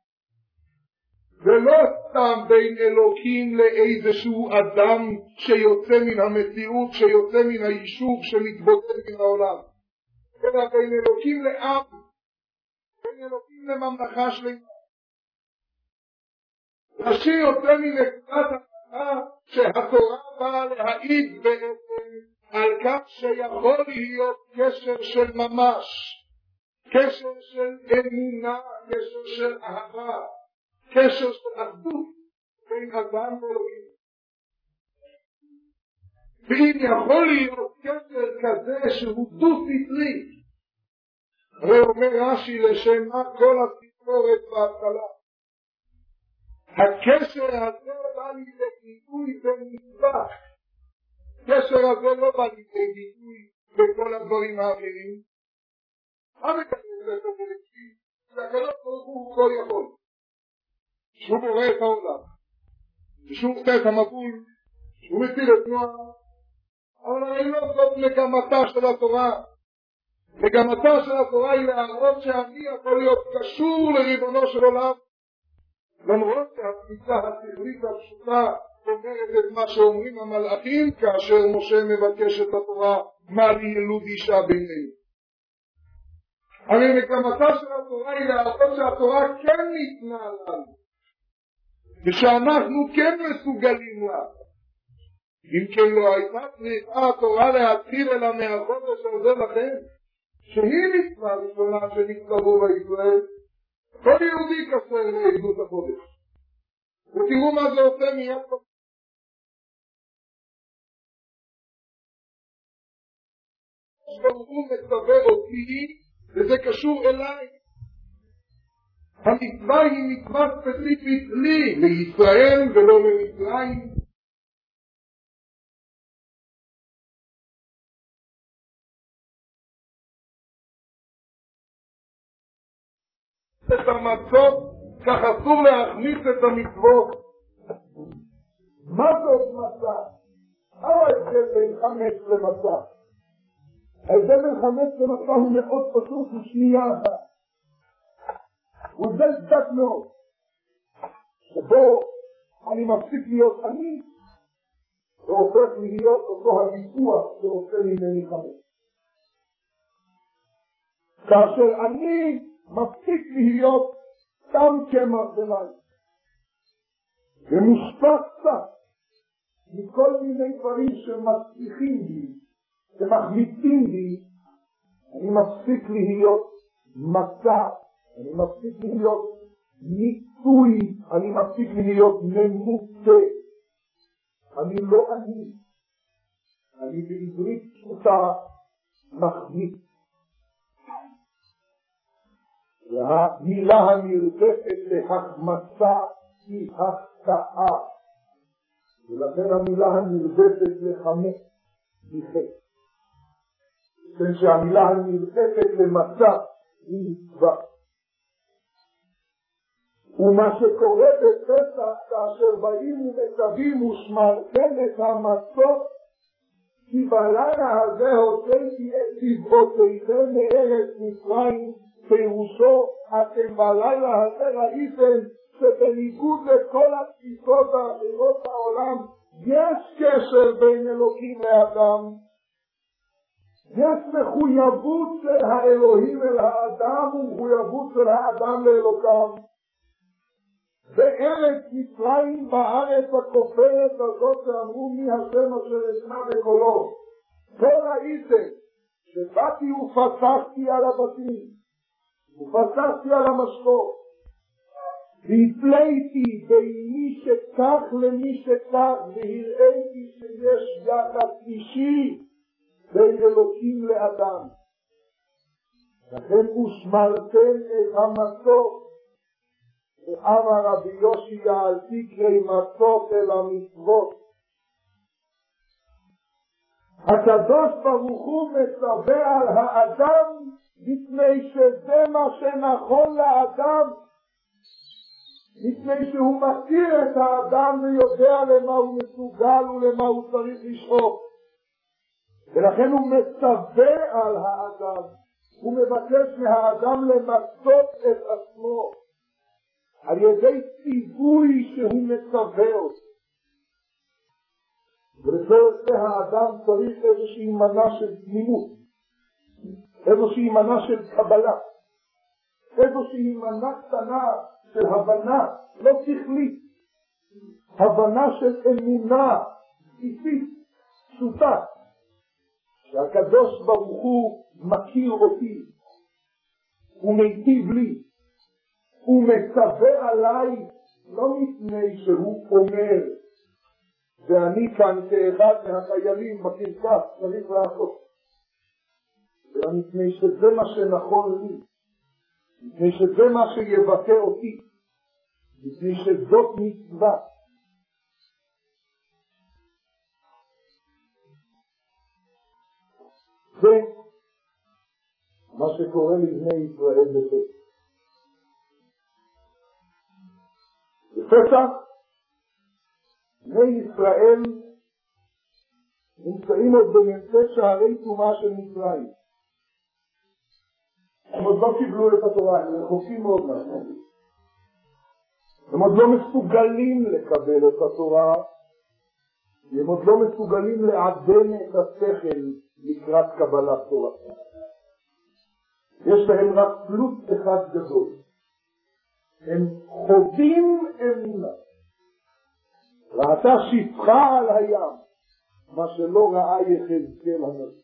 ולא סתם בין אלוקים לאיזשהו אדם שיוצא מן המציאות, שיוצא מן היישוב, שמתבודד מן העולם, אלא בין אלוקים לעם, בין אלוקים לממלכה שלמה. רש"י יוצא מנקודת הנחה שהתורה באה להעיד בעצם על כך שיכול להיות קשר של ממש, קשר של אמונה, קשר של אהבה, קשר של אחדות בין אדם ואלוהים. ואם יכול להיות קשר כזה שהוא דו-סטרי, הרי אומר רש"י לשם מה כל התספורת בהתחלה. הקשר הזה בא לידי ביטוי במצווה. הקשר הזה לא בא לידי ביטוי בכל הדברים האחרים. המקשר הזה בלכי, שהקדוש ברוך הוא כל יכול. שהוא בורא את העולם, ושהוא עושה את המבול, שהוא מציל את נוער, אבל הרי לא זאת מגמתה של התורה. מגמתה של התורה היא להראות שאני יכול להיות קשור לריבונו של עולם, למרות שהתפיסה השכלית הפשוטה אומרת את מה שאומרים המלאכים כאשר משה מבקש את התורה, מה לי ילוד אישה בינינו. הרי מגמתה של התורה היא להראות שהתורה כן ניתנה לנו, ושאנחנו כן מסוגלים לה. אם כן לא הייתה צריכה התורה להתחיל אלא מהחודש הזה לכם, שהיא מצווה ראשונה שנכתבו בישראל, כל יהודי כסר לעדות החודש. ותראו מה זה עושה מיד פה. ברוך הוא מצווה אותי, וזה קשור אליי. המצווה היא מצווה ספציפית לי, לישראל ולא למצרים. את המצות, כך אסור להכניס את המצוות. מה זאת מצה? מה ההבדל בין חמץ למצה? ההבדל בין חמץ למצה הוא מאוד פשוט ושנייה אחת. הוא הבדל דק מאוד, שבו אני מפסיק להיות אני והופך להיות אותו הביטוח שעושה ממני חמץ. כאשר אני מפסיק להיות סתם קמח במים ומושפע קצת מכל מיני דברים שמצליחים בי, שמחמיצים בי, אני מפסיק להיות מצה, אני מפסיק להיות מיצוי, אני מפסיק להיות ממוצה. אני לא אני, אני בעברית פשוטה מחמיץ. והמילה הנרדפת להחמצה היא החטאה, ולכן המילה הנרדפת לחמץ היא חטא. כן שהמילה הנרדפת למצה היא מצווה. ומה שקורה בפסח כאשר באים ומצווים ושמרתם את המצות, כי בלילה הזה הוצאתי את צבאותיכם מארץ מצרים, פירושו אתם בלילה הזה ראיתם שבניגוד לכל התפיסות האחרות בעולם יש קשר בין אלוקים לאדם, יש מחויבות של האלוהים אל האדם ומחויבות של האדם לאלוקיו. בארץ מצרים, בארץ הכופרת הזאת שאמרו מי השם אשר אשמע בקולו, פה ראיתם שבאתי ופסחתי על הבתים ופסחתי על המשקות, והפליתי בין מי שכך למי שכך, והראיתי שיש יחס אישי בין אלוקים לאדם. לכן ושמרתם את המצות, ואמר רבי יושע על תקרי מצות אל המצוות. הקדוש ברוך הוא מצווה על האדם מפני שזה מה שנכון לאדם, מפני שהוא מכיר את האדם ויודע למה הוא מסוגל ולמה הוא צריך לשאוף, ולכן הוא מצווה על האדם, הוא מבקש מהאדם למצות את עצמו על ידי ציווי שהוא מצווה אותו. ולצורך זה האדם צריך איזושהי מנה של תמימות, איזושהי מנה של קבלה, איזושהי מנה קטנה של הבנה, לא שכלית, הבנה של אמונה בסיסית, פשוטה, שהקדוש ברוך הוא מכיר אותי, הוא מיטיב לי, הוא מצווה עליי, לא מפני שהוא אומר, ואני כאן כאחד מהחיילים בקרקס צריך לעשות. מפני שזה מה שנכון לי, מפני שזה מה שיבטא אותי, מפני שזאת מצווה. זה מה שקורה לבני ישראל בפסח. בפסח בני ישראל נמצאים עוד בממצא שערי טומאה של מצרים. הם עוד לא קיבלו את התורה, הם רחוקים מאוד מהשם. הם עוד לא מסוגלים לקבל את התורה, הם עוד לא מסוגלים לעדן את השכל לקראת קבלת תורה. יש להם רק פלוס אחד גדול. הם חווים אמונה. ראתה שפחה על הים, מה שלא ראה יחזקאל הנביא.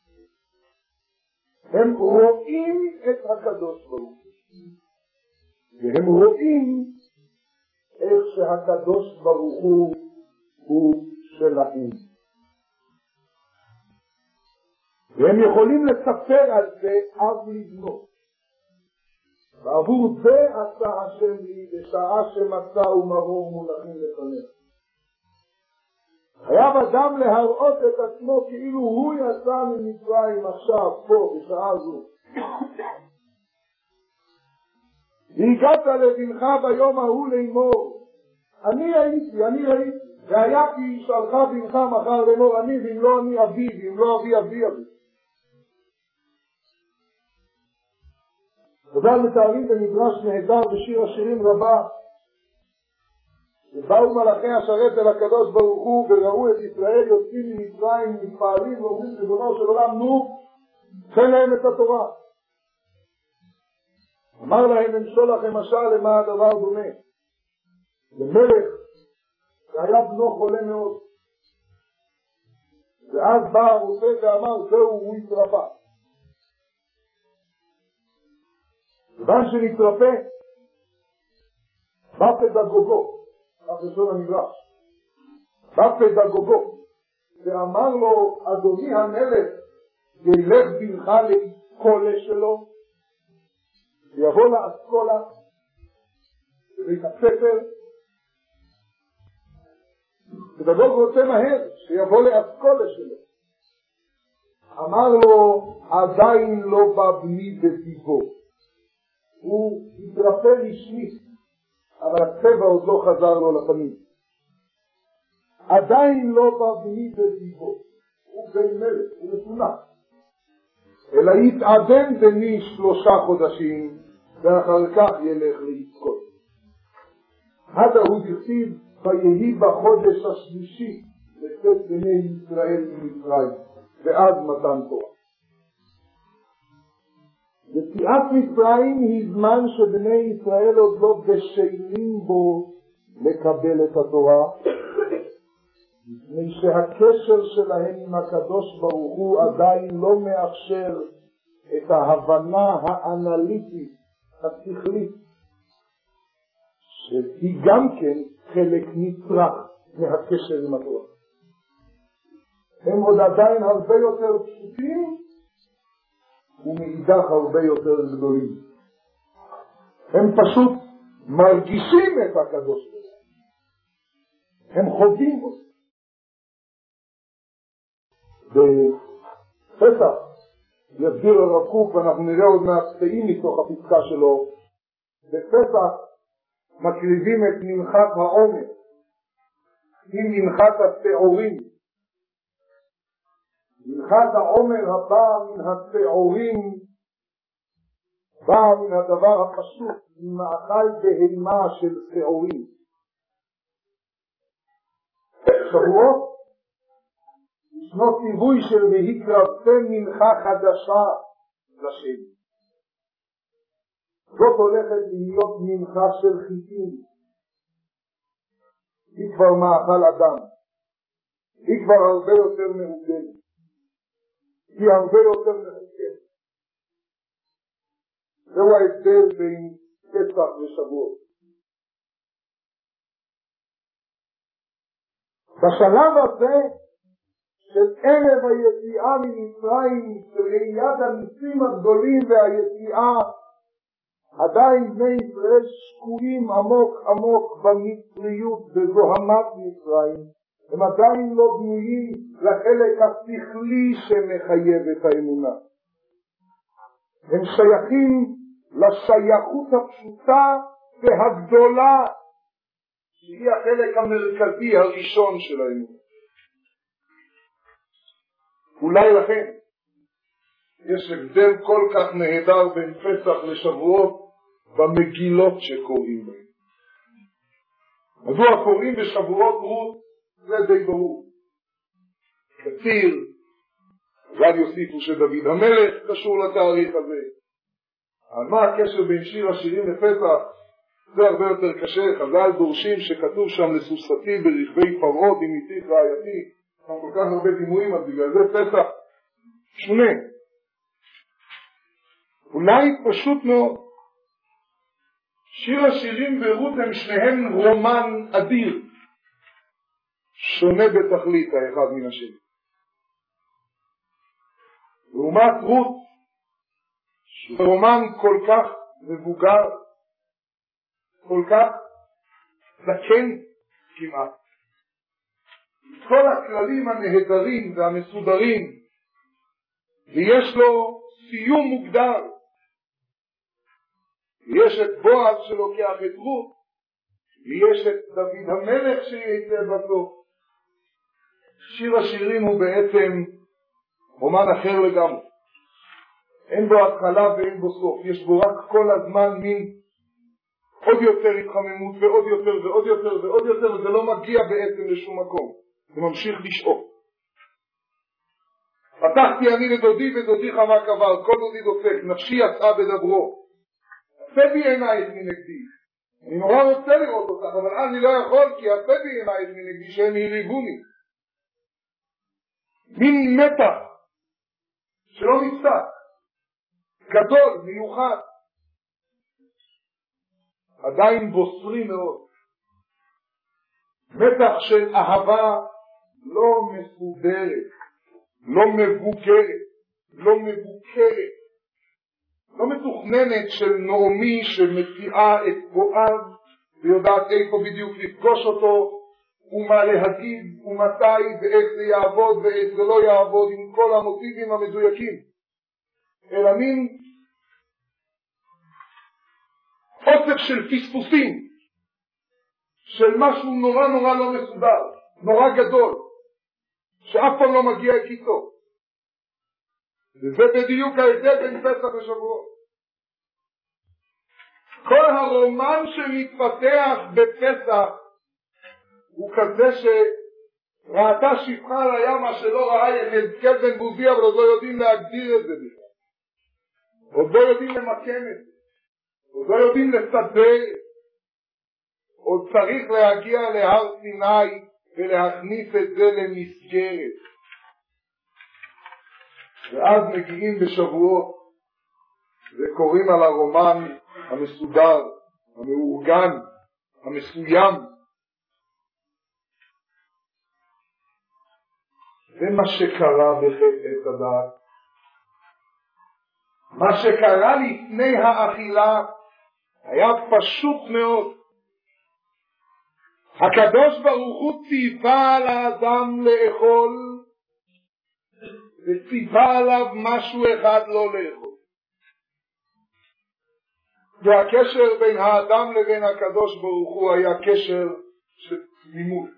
הם רואים את הקדוש ברוך הוא, והם רואים איך שהקדוש ברוך הוא הוא שלהם. והם יכולים לספר על זה אב לבנו. ועבור זה עשה השם לי בשעה שמצא ומרור מונחים לפניך. חייב אדם להראות את עצמו כאילו הוא יצא ממצרים עכשיו, פה, בשעה זו. והגעת לבנך ביום ההוא לאמור, אני הייתי, אני הייתי, והיה כי שלחה בנך מחר לאמור אני, ואם לא אני אבי, ואם לא אבי אבי אבי. חז"ל מתארים במדרש נהדר בשיר השירים רבה, ובאו מלאכי השרת אל הקדוש ברוך הוא וראו את ישראל יוצאים ממצרים מתפעלים ואומרים ריבונו של עולם, נו, תן להם את התורה. אמר להם אמשול לכם משל למה הדבר דומה. למלך שהיה בנו חולה מאוד, ואז בא הרופא ואמר זהו, הוא יתרפא. כיוון שנתרפא בא פדגוגו, אף לשון המדרש, בא פדגוגו ואמר לו, אדוני המלך, ילך בנך לאסכולה שלו, ויבוא לאסכולה בבית הספר. פדגוג רוצה מהר שיבוא לאסכולה שלו. אמר לו, עדיין לא בא בני בטיבו, הוא התרפא לשמית, אבל הצבע עוד לא חזר לו לפנים. עדיין לא בא בני בטיבו, הוא בן מלך, הוא מסונח. אלא יתעדן בני שלושה חודשים, ואחר כך ילך ליצקות. הדה הוא דכתיב, ויהי בחודש השלישי לצאת בני ישראל ממצרים, ואז מתן תורה. יציאת מצרים היא זמן שבני ישראל עוד לא בשלים בו לקבל את התורה, מפני שהקשר שלהם עם הקדוש ברוך הוא עדיין לא מאפשר את ההבנה האנליטית, השכלית, שהיא גם כן חלק נצרך מהקשר עם התורה. הם עוד עדיין הרבה יותר פשוטים, ומאידך הרבה יותר גדולים. הם פשוט מרגישים את הקדוש ברוך הוא. הם חווים אותו. בפסח יסביר הרב קוק, ואנחנו נראה עוד מעט קטעים מתוך הפסקה שלו. בפסח מקריבים את מנחת העומר עם מנחת השעורים. מנחת העומר הבא מן השעורים בא מן הדבר הפשוט, ממאכל בהמה של שעורים. שבועות ישנו ציווי של והקרבתם מנחה חדשה לשם. זאת הולכת להיות מנחה של חיטים. היא כבר מאכל אדם, היא כבר הרבה יותר מעודנת, היא הרבה יותר מחוקת. זהו ההבדל בין פסח ושבועות. בשלב הזה של ערב היציאה ממצרים, של ראיית הניסים הגדולים והיציאה, עדיין בני ישראל שקועים עמוק עמוק במצריות, בזוהמת מצרים. הם עדיין לא בנויים לחלק השכלי שמחייב את האמונה. הם שייכים לשייכות הפשוטה והגדולה, שהיא החלק המרכזי הראשון של האמונה. אולי לכן יש הבדל כל כך נהדר בין פסח לשבועות במגילות שקוראים בהם. מדוע קוראים בשבועות רות? זה די ברור. קציר, גם יוסיפו שדוד המלך קשור לתאריך הזה. אבל מה הקשר בין שיר השירים לפסח? זה הרבה יותר קשה. חז"ל דורשים שכתוב שם לסוסתי ברכבי פרות עם איתית רעייתי. יש כל כך הרבה דימויים, אז בגלל זה פסח שונה. אולי פשוט מאוד. שיר השירים ורות הם שניהם רומן אדיר, שונה בתכלית האחד מן השני. לעומת רות, רומן כל כך מבוגר, כל כך זקן כמעט, כל הכללים הנהדרים והמסודרים, ויש לו סיום מוגדר. יש את בועז שלוקח את רות, ויש את דוד המלך שיצא בסוף. שיר השירים הוא בעצם רומן אחר לגמרי. אין בו התחלה ואין בו סוף, יש בו רק כל הזמן מין עוד יותר התחממות ועוד יותר ועוד יותר ועוד יותר, וזה לא מגיע בעצם לשום מקום, זה ממשיך לשאוף. פתחתי אני לדודי ודודי חמה קבר, כל דודי דופק, נפשי יצאה בדברו, עשה בי עינייך מנגדי. אני נורא רוצה לראות אותך, אבל אני לא יכול, כי עשה בי עינייך מנגדי שהם יריבוני. מין מתח שלא נפסק, גדול, מיוחד, עדיין בוסרי מאוד. מתח של אהבה לא מסודרת, לא מבוקרת, לא מבוקרת, לא מתוכננת של נעמי שמציעה את בועז ויודעת איפה בדיוק לפגוש אותו ומה להגיד ומתי ואיך זה יעבוד ואיך זה לא יעבוד, עם כל המוטיבים המדויקים, אלא מין אוסף של פספוסים, של משהו נורא נורא לא מסודר, נורא גדול, שאף פעם לא מגיע איתו. וזה בדיוק ההבדל בין פסח ושבועות. כל הרומן שמתפתח בפסח הוא כזה שראתה שפחה על הים, מה שלא ראה יחזקאל בן בוזי, אבל עוד לא יודעים להגדיר את זה בכלל. עוד לא יודעים למקם את זה. עוד לא יודעים לסדר. עוד צריך להגיע להר סיני ולהכניס את זה למסגרת. ואז מגיעים בשבועות וקוראים על הרומן המסודר, המאורגן, המסוים. זה מה שקרה בחטא הדעת. מה שקרה לפני האכילה היה פשוט מאוד. הקדוש ברוך הוא ציווה על האדם לאכול, וציווה עליו משהו אחד לא לאכול. והקשר בין האדם לבין הקדוש ברוך הוא היה קשר של תמימות.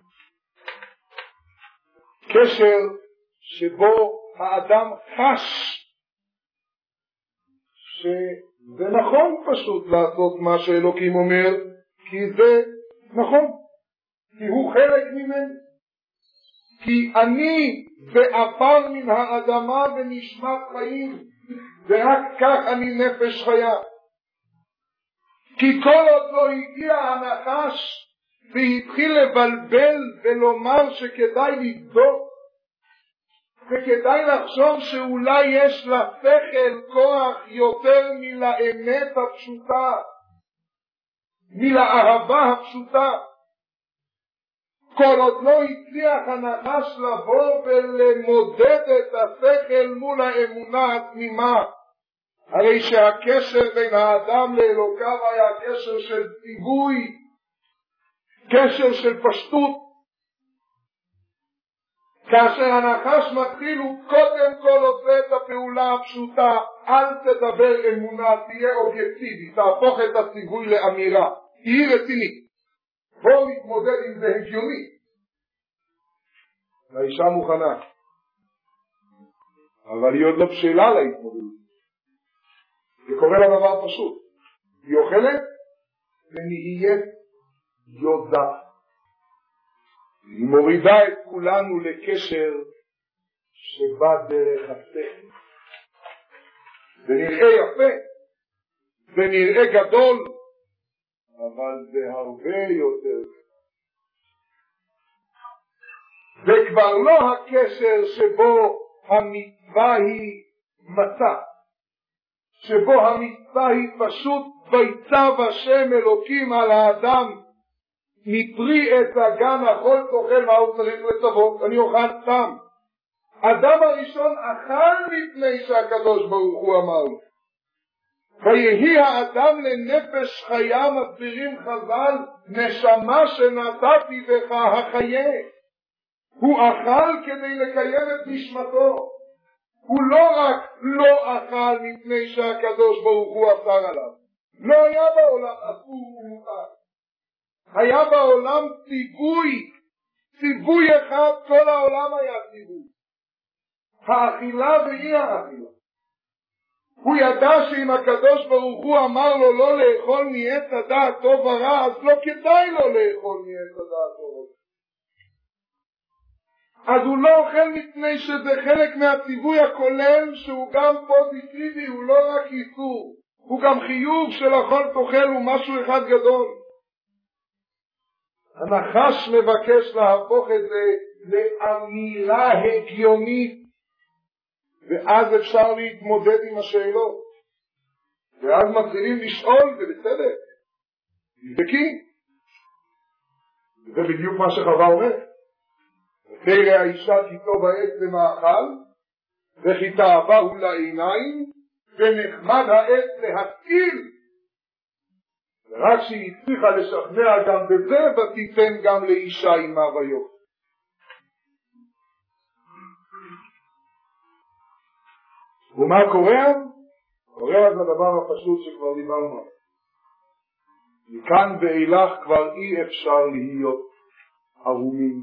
קשר שבו האדם חש שזה נכון פשוט לעשות מה שאלוקים אומר, כי זה נכון, כי הוא חלק ממנו, כי אני ועפר מן האדמה ונשמת חיים, ורק כך אני נפש חיה. כי כל עוד לא הגיע הנחש והתחיל לבלבל ולומר שכדאי לבדוק, וכדאי לחשוב שאולי יש לשכל כוח יותר מלאמת הפשוטה, מלאהבה הפשוטה. כל עוד לא הצליח הנחש לבוא ולמודד את השכל מול האמונה התמימה, הרי שהקשר בין האדם לאלוקיו היה קשר של ציווי, קשר של פשטות. כאשר הנחש מתחיל הוא קודם כל עושה את הפעולה הפשוטה, אל תדבר אמונה, תהיה אובייקטיבי, תהפוך את הציווי לאמירה, תהיה רציני, בוא נתמודד עם זה הגיוני. האישה מוכנה, אבל היא עוד לא בשלה להתמודד. זה קורה לה דבר פשוט, היא אוכלת ונהיית יודעת. היא מורידה את כולנו לקשר שבא דרך השכל. זה נראה יפה, זה נראה גדול, אבל זה הרבה יותר. זה כבר לא הקשר שבו המצווה היא מצה, שבו המצווה היא פשוט ויצב השם אלוקים על האדם מפרי את הגן אכול תאכל, מה הוא צריך לצוות? אני אוכל סתם. אדם הראשון אכל מפני שהקדוש ברוך הוא אמר לו. ויהי האדם לנפש חיה, מסבירים חז"ל, נשמה שנתתי בך החיה. הוא אכל כדי לקיים את נשמתו. הוא לא רק לא אכל מפני שהקדוש ברוך הוא אסר עליו. לא היה בעולם אסור ומותר. היה בעולם ציווי, ציווי אחד, כל העולם היה ציווי. האכילה ואי האכילה. הוא ידע שאם הקדוש ברוך הוא אמר לו לא לאכול מעץ הדעת טוב ורע, אז לא כדאי לו לאכול מעץ הדעת טוב ורע. אז הוא לא אוכל מפני שזה חלק מהציווי הכולל שהוא גם פוזיטיבי, הוא לא רק איסור, הוא גם חיוב של אכול תאכל, הוא משהו אחד גדול. הנחש מבקש להפוך את זה לאמירה הגיונית, ואז אפשר להתמודד עם השאלות, ואז מתחילים לשאול, ובצדק, תבדקי. זה בדיוק מה שחווה אומר. תראה האישה כי טוב העץ למאכל, וכי תאווה הוא לעיניים, ונחמד העץ להשכיל. ורק שהיא הצליחה לשכנע גם בזה, ותיתן גם לאישה עמה ויופי. ומה קורה? קורה אז הדבר הפשוט שכבר דיברנו. מכאן ואילך כבר אי אפשר להיות ערומים.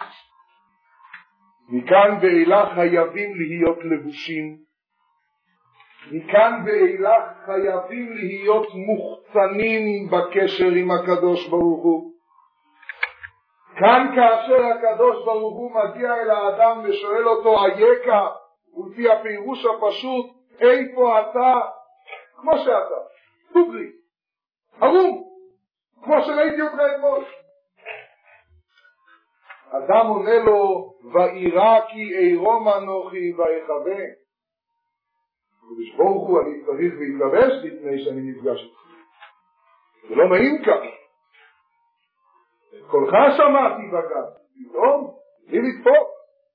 מכאן ואילך חייבים להיות לבושים. מכאן ואילך חייבים להיות מוחצנים בקשר עם הקדוש ברוך הוא. כאן כאשר הקדוש ברוך הוא מגיע אל האדם ושואל אותו אייכה, ולפי הפירוש הפשוט, איפה אתה? כמו שאתה, דוגרי, ערום, כמו שראיתי אותך אתמול. אדם עונה לו, ואירא כי עירום אנוכי ואחווה. הקדוש ברוך הוא, אני צריך להתלבש לפני שאני נפגש איתך. זה לא נעים כך. קולך שמעתי בגד, פתאום, בלי לדפוק.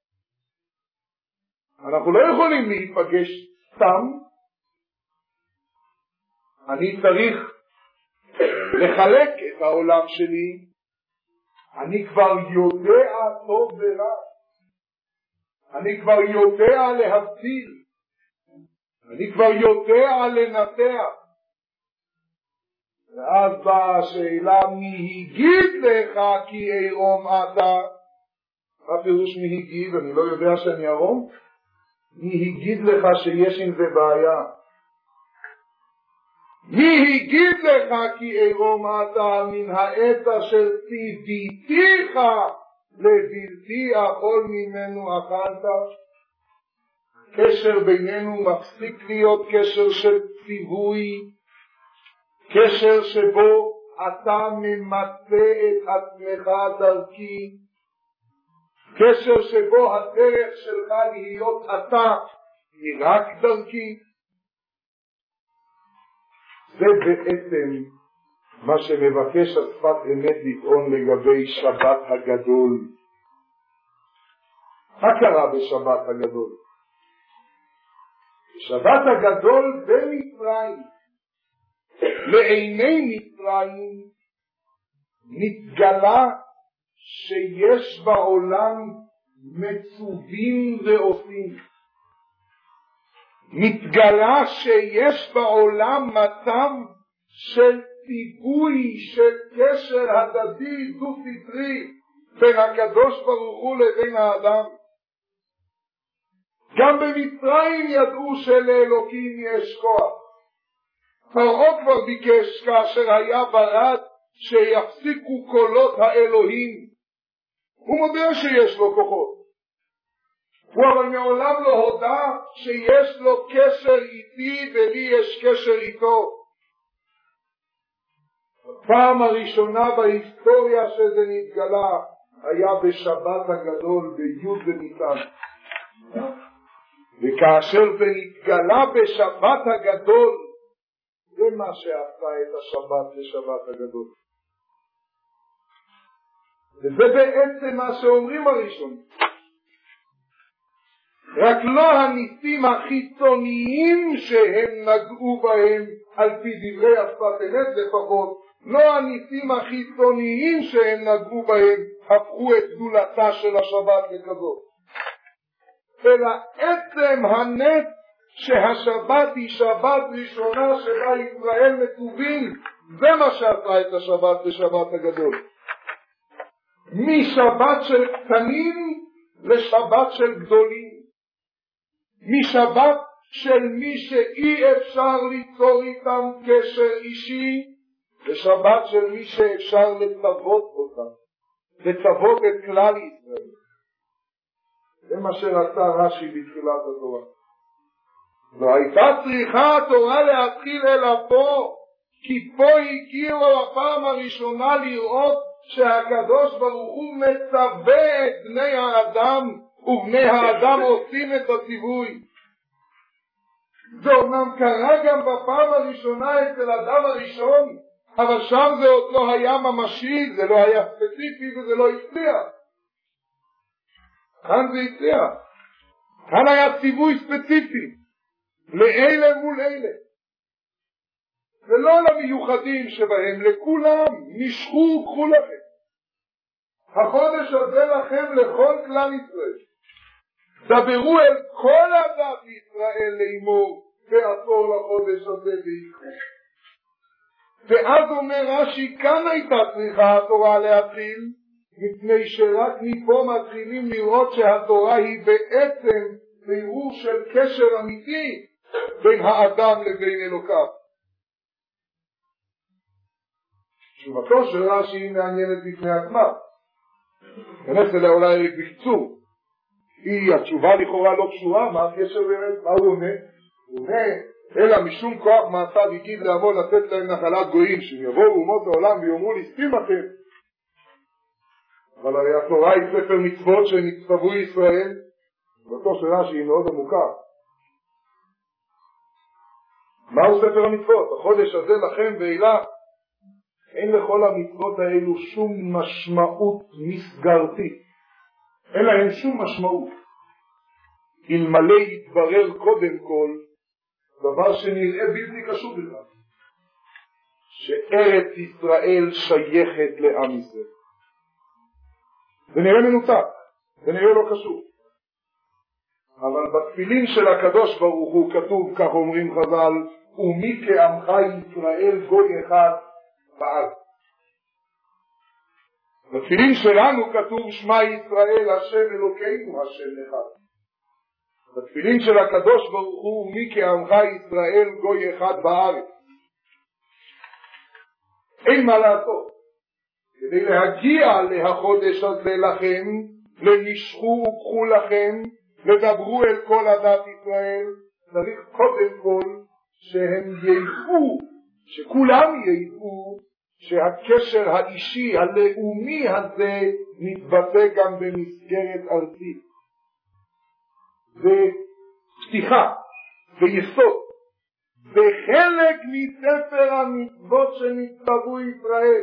אנחנו לא יכולים להיפגש סתם. אני צריך לחלק את העולם שלי. אני כבר יודע טוב ורע. אני כבר יודע להבדיל. אני כבר יודע לנתח. ואז באה השאלה, מי הגיד לך כי עירום אתה? מה פירוש מי הגיד? אני לא יודע שאני ערום? מי הגיד לך שיש עם זה בעיה? מי הגיד לך כי עירום אתה מן העץ אשר ציוויתיך לבלתי אכול ממנו אכלת? קשר בינינו מפסיק להיות קשר של ציווי, קשר שבו אתה ממצא את עצמך דרכי, קשר שבו הדרך שלך להיות אתה היא רק דרכי. זה בעצם מה שמבקש השפת אמת לטעון לגבי שבת הגדול. מה קרה בשבת הגדול? בשבת הגדול במצרים, לעיני מצרים, נתגלה שיש בעולם מצווים ועושים. נתגלה שיש בעולם מצב של ציווי, של קשר הדדי דו סטרי בין הקדוש ברוך הוא לבין האדם. גם במצרים ידעו שלאלוקים יש כוח. פרעה כבר ביקש כאשר היה ברד שיפסיקו קולות האלוהים. הוא מודה שיש לו כוחות. הוא אבל מעולם לא הודע שיש לו קשר איתי ולי יש קשר איתו. פעם הראשונה בהיסטוריה שזה נתגלה היה בשבת הגדול בי' בניסן. וכאשר זה נתגלה בשבת הגדול, זה מה שעשה את השבת לשבת הגדול. וזה בעצם מה שאומרים הראשונים. רק לא הניסים החיצוניים שהם נגעו בהם על פי דברי השפת אמת לפחות, לא הניסים החיצוניים שהם נגעו בהם הפכו את גדולתה של השבת לכזאת, אלא עצם הנס שהשבת היא שבת ראשונה שבה ישראל מצווים, זה מה שעשה את השבת בשבת הגדול. משבת של קטנים לשבת של גדולים, משבת של מי שאי אפשר ליצור איתם קשר אישי לשבת של מי שאפשר לצוות אותם, לצוות את כלל ישראל. זה מה שרצה רש"י בתחילת התורה. לא הייתה צריכה התורה להתחיל אלא פה, כי פה הכירו הפעם הראשונה לראות שהקדוש ברוך הוא מצווה את בני האדם, ובני האדם עושים את הציווי. זה אומנם קרה גם בפעם הראשונה אצל אדם הראשון, אבל שם זה עוד לא היה ממשי, זה לא היה ספציפי וזה לא הצליח. כאן זה הצליח. כאן היה ציווי ספציפי, לאלה מול אלה. ולא למיוחדים שבהם, לכולם, נשכו קחו לכם. החודש הזה לכם לכל כלל ישראל. דברו אל כל הדת ישראל לאמור, ועשור לחודש הזה ויקחו. ואז אומר רש"י, כאן הייתה צריכה התורה להתחיל, מפני שרק מפה מתחילים לראות שהתורה היא בעצם בירור של קשר אמיתי בין האדם לבין אלוקיו. תשובתו של רש"י היא מעניינת בפני עצמה. כנס אליה אולי רק בקצור. היא התשובה לכאורה לא קשורה, מה הקשר באמת? מה הוא עונה? הוא עונה, אלא משום כוח מעשה והגיד לעמו לתת להם נחלת גויים, שיבואו אומות העולם ויאמרו לסתים לכם. אבל הרי התורה היא ספר מצוות שנצטוו ישראל, תשובתו של רש"י היא מאוד עמוקה. מהו ספר המצוות? החודש הזה לכם ואילך, אין לכל המצוות האלו שום משמעות מסגרתית, אין להם שום משמעות. אלמלא יתברר קודם כל דבר שנראה בלתי קשור בכלל, שארץ ישראל שייכת לעם ישראל. זה נראה מנותק, זה נראה לא קשור. אבל בתפילין של הקדוש ברוך הוא כתוב, כך אומרים חז"ל, ומי כעמך ישראל גוי אחד בארץ. בתפילין שלנו כתוב שמע ישראל השם אלוקינו השם אחד. בתפילין של הקדוש ברוך הוא ומי כעמך ישראל גוי אחד בארץ. אין מה לעשות. כדי להגיע להחודש הזה לכם, למשכו וקחו לכם, לדברו אל כל הדת ישראל, צריך קודם כל שהם ידעו, שכולם ידעו, שהקשר האישי הלאומי הזה מתבטא גם במסגרת ארצית. זה פתיחה, זה יסוד, זה חלק מספר המצוות שנצטוו ישראל.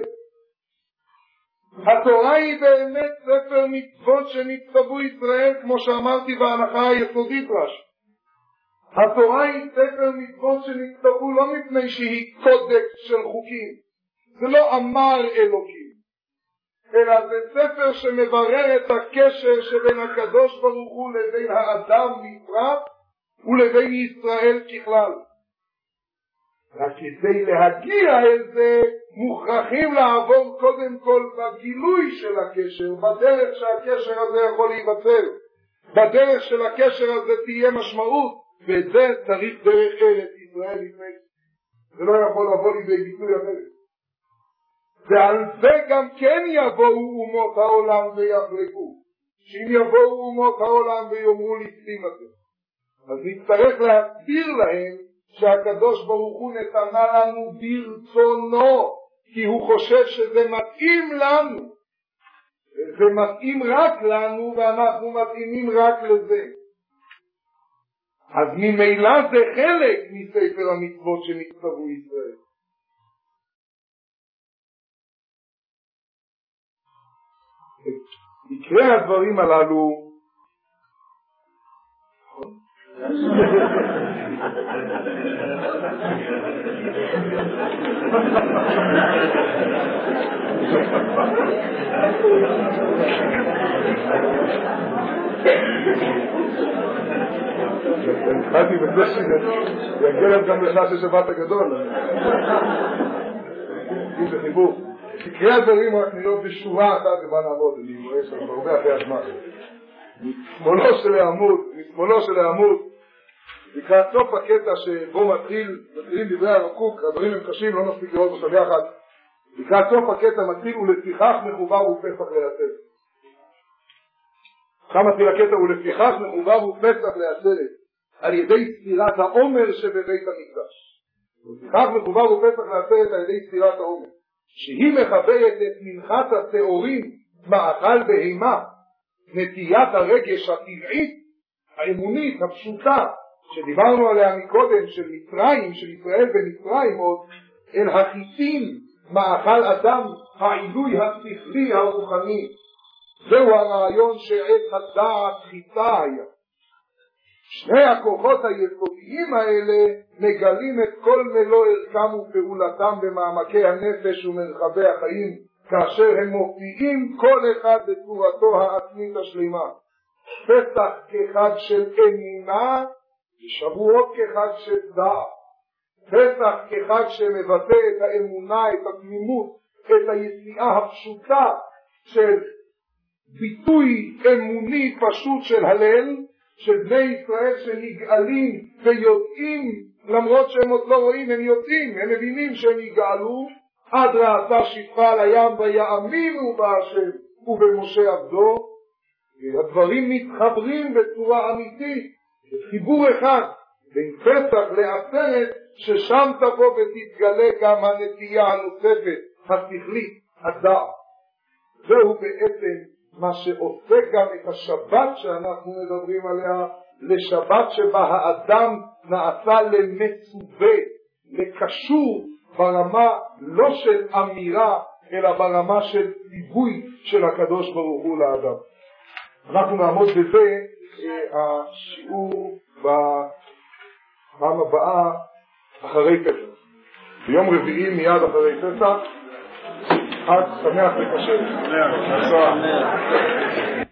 התורה היא באמת ספר מצוות שנצטוו ישראל, כמו שאמרתי בהנחה היסודית רש"י. התורה היא ספר מצוות שנצטוו לא מפני שהיא קודקס של חוקים, זה לא אמר אלוקים, אלא זה ספר שמברר את הקשר שבין הקדוש ברוך הוא לבין האדם בפרט ולבין ישראל ככלל. רק כדי להגיע אל זה מוכרחים לעבור קודם כל בגילוי של הקשר, בדרך שהקשר הזה יכול להיווצר, בדרך של הקשר הזה תהיה משמעות, ואת זה צריך דרך ארץ ישראל לפני. זה לא יכול לבוא לידי ביטוי אחרת. ועל זה גם כן יבואו אומות העולם ויחלקו, שאם יבואו אומות העולם ויאמרו ליסטים אתם, אז נצטרך להסביר להם שהקדוש ברוך הוא נתנה לנו ברצונו, כי הוא חושב שזה מתאים לנו, זה מתאים רק לנו ואנחנו מתאימים רק לזה. אז ממילא זה חלק מספר המצוות שנצטוו ישראל. יקרה הדברים הללו התחלתי בזה שיגיע להם גם לך של שבת הגדול, זה חיבור. תקרא הדברים רק נראות בשורה אחת ומה נעמוד, אני רואה שאנחנו הרבה אחרי הזמן. משמאלו של העמוד, משמאלו של העמוד, לקראת סוף הקטע שבו מתחיל, מתחילים דברי הרב קוק, הדברים הם קשים, לא נספיק לראות אותם יחד. לקראת סוף הקטע מתחיל ולפיכך מחובר ופסח לעשרת. שם מתחיל הקטע ולפיכך מחובר ופסח לעשרת, על ידי ספירת העומר שבבית המקדש. ולפיכך מחובר ופסח לעשרת על ידי ספירת העומר, שהיא מחברת את מנחת התיאורים מאכל בהימה, נטיית הרגש הטבעית, האמונית, הפשוטה, שדיברנו עליה מקודם, של מצרים, של ישראל במצרים עוד, אל החיטים, מאכל אדם, העילוי השכלי הרוחני. זהו הרעיון שעת הדעת חיטה היה. שני הכוחות היסודיים האלה מגלים את כל מלוא ערכם ופעולתם במעמקי הנפש ומרחבי החיים, כאשר הם מופיעים כל אחד בצורתו העצמית השלימה. פסח כחג של אמונה ושבועות כחג של דעת. פסח כחג שמבטא את האמונה, את התמימות, את היציאה הפשוטה של ביטוי אמוני פשוט של הלל, של בני ישראל שנגאלים ויודעים, למרות שהם עוד לא רואים, הם יודעים, הם מבינים שהם יגאלו. עד ראתה שפחה על הים ויאמינו בהשם ובמשה עבדו. הדברים מתחברים בצורה אמיתית, חיבור אחד בין פסח לעשרת, ששם תבוא ותתגלה גם הנטייה הנוספת, השכלית, הדעת. זהו בעצם מה שעושה גם את השבת שאנחנו מדברים עליה, לשבת שבה האדם נעשה למצווה, לקשור, ברמה לא של אמירה, אלא ברמה של ציווי של הקדוש ברוך הוא לאדם. אנחנו נעמוד בזה השיעור בפעם הבאה אחרי פסח. ביום רביעי מיד אחרי פסח. חג שמח וכשר.